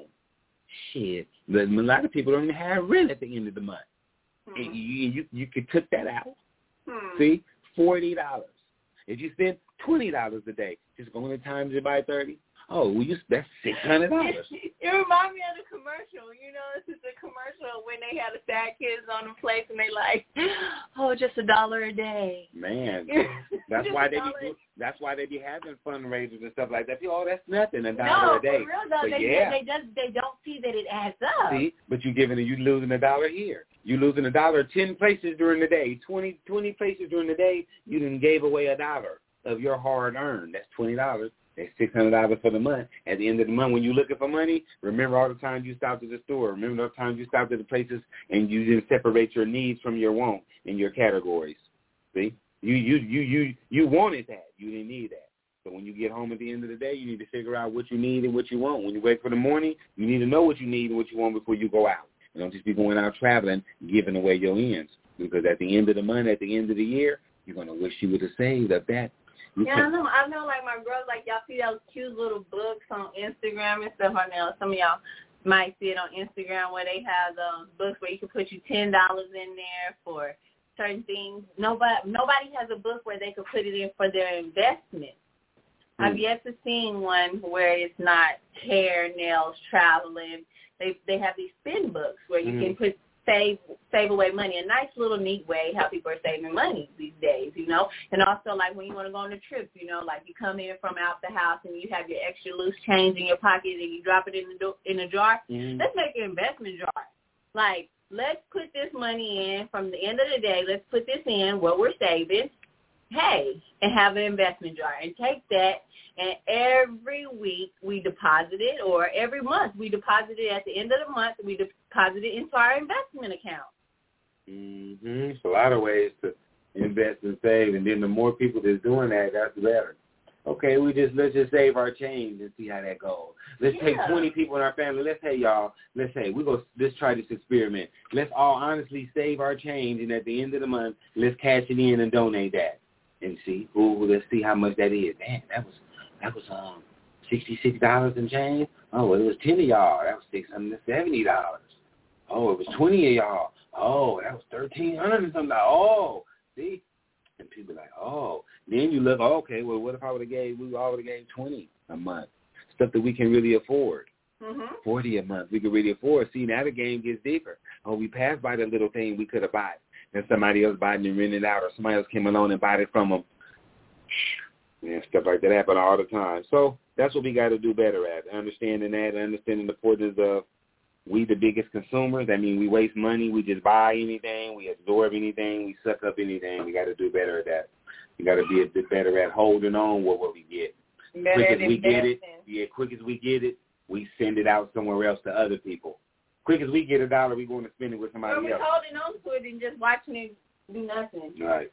Shit, but a lot of people don't even have rent at the end of the month. Hmm. And you, you you could took that out. Hmm. See, forty dollars. If you spend twenty dollars a day, just going to times it by thirty. Oh, well, you that's six hundred dollars. It reminds me of the commercial. You know, this is the commercial when they had the fat kids on the place and they like, oh, just a dollar a day. Man, that's why they be that's why they be having fundraisers and stuff like that. Oh, that's nothing, a dollar no, a day. No, for real though, but they yeah. they just they don't see that it adds up. See, but you giving it, you losing a dollar here. You losing a dollar ten places during the day, twenty, twenty places during the day, you done gave away a dollar of your hard-earned. That's twenty dollars. That's six hundred dollars for the month. At the end of the month, when you're looking for money, remember all the times you stopped at the store. Remember all the times you stopped at the places and you didn't separate your needs from your want in your categories. See? You you you you you wanted that. You didn't need that. So when you get home at the end of the day, you need to figure out what you need and what you want. When you wake for the morning, you need to know what you need and what you want before you go out. And don't just be going out traveling, giving away your ends. Because at the end of the month, at the end of the year, you're going to wish you would have saved up that. You yeah, I know. I know, like, my girls, like, y'all see those cute little books on Instagram and stuff. I know some of y'all might see it on Instagram where they have those books where you can put you ten dollars in there for certain things. Nobody nobody has a book where they could put it in for their investment. Mm. I've yet to see one where it's not hair, nails, traveling. They they have these spin books where you mm. can put save save away money. A nice little neat way how people are saving money these days, you know. And also, like, when you want to go on a trip, you know, like you come in from out the house and you have your extra loose change in your pocket and you drop it in the do- in a jar. Mm. Let's make an investment jar. Like, let's put this money in from the end of the day. Let's put this in what we're saving. Hey, and have an investment jar and take that. And every week we deposit it, or every month we deposit it. At the end of the month, we deposit it into our investment account. Mm-hmm. It's a lot of ways to invest and save, and then the more people that's doing that, that's better. Okay, we just let's just save our change and see how that goes. Let's yeah. take twenty people in our family. Let's say y'all. Let's say we go. Let's try this experiment. Let's all honestly save our change, and at the end of the month, let's cash it in and donate that, and see. Ooh, let's see how much that is. Man, that was. That was um sixty-six dollars and change. Oh, well, it was ten of y'all. That was six hundred seventy dollars. Oh, it was twenty of y'all. Oh, that was thirteen hundred and something. Oh, see? And people are like, oh. Then you look, oh, okay, well, what if I would have gave, we all would have gave twenty a month, stuff that we can really afford. Mm-hmm. forty a month, we can really afford. See, now the game gets deeper. Oh, we passed by the little thing we could have bought, and somebody else bought it and rented it out, or somebody else came along and bought it from them. And stuff like that happen all the time. So that's what we got to do better at, understanding that, understanding the importance of we the biggest consumers. I mean, we waste money. We just buy anything. We absorb anything. We suck up anything. We got to do better at that. We got to be a bit better at holding on with what we get. Better quick as we get it, yeah, quick as we get it, we send it out somewhere else to other people. Quick as we get a dollar, we're going to spend it with somebody well, else. We're holding on to it and just watching it do nothing. Right.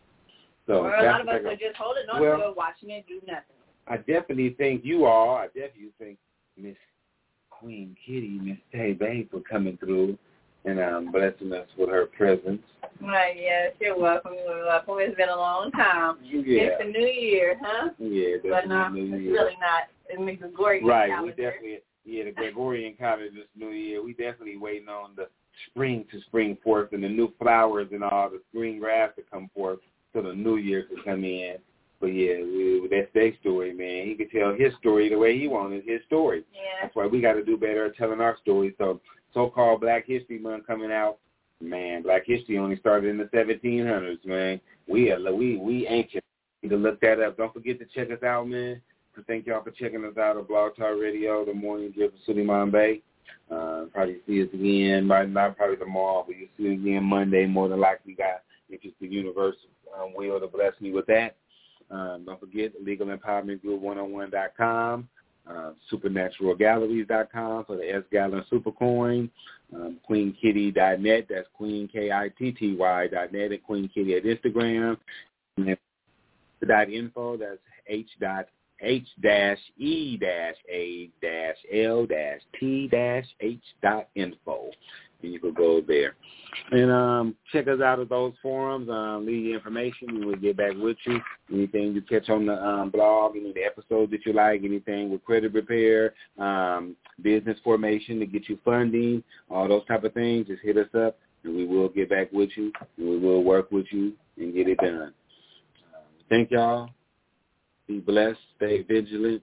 So or a lot of us are just holding on well, to it, watching it do nothing. I definitely think you all, I definitely think Miss Queen Kitty, Miss Tay Bay for coming through and um, blessing us with her presence. Right, yes, you're welcome. You're welcome. It's been a long time. Yeah. It's the new year, huh? Yeah, but no, new it's year. really not. It's the Gregorian right, calendar. we definitely, yeah, the Gregorian calendar this new year. We definitely waiting on the spring to spring forth and the new flowers and all the green grass to come forth. So the new year could come in. But, yeah, we, that's their story, man. He could tell his story the way he wanted, his story. Yeah. That's why we got to do better at telling our story. So so-called Black History Month coming out, man, Black History only started in the seventeen hundreds, man. We are, we we ancient. You can look that up. Don't forget to check us out, man. So thank y'all for checking us out on Blog Talk Radio, the morning drift of Suleiman Bay. Uh, probably see us again, not, not probably tomorrow, but you'll see us again Monday, more than likely. Got Interesting Universe um, will to bless me with that. Um, don't forget Legal Empowerment Group one oh one dot com, uh, supernatural galleries dot com for the S Gallon Supercoin, um, queen kitty dot net, that's Queen K I T T Y dot net, and Queen Kitty at Instagram, and then dot info, that's H dot H dash E dash A dash L dash T dash H dot info. And you can go there. And um, check us out at those forums. Um, leave your information, and we'll get back with you. Anything you catch on the um, blog, any of the episodes that you like, anything with credit repair, um, business formation to get you funding, all those type of things, just hit us up, and we will get back with you, and we will work with you and get it done. Uh, thank y'all. Be blessed. Stay vigilant.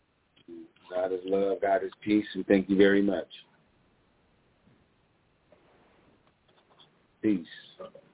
God is love. God is peace. And thank you very much. Peace.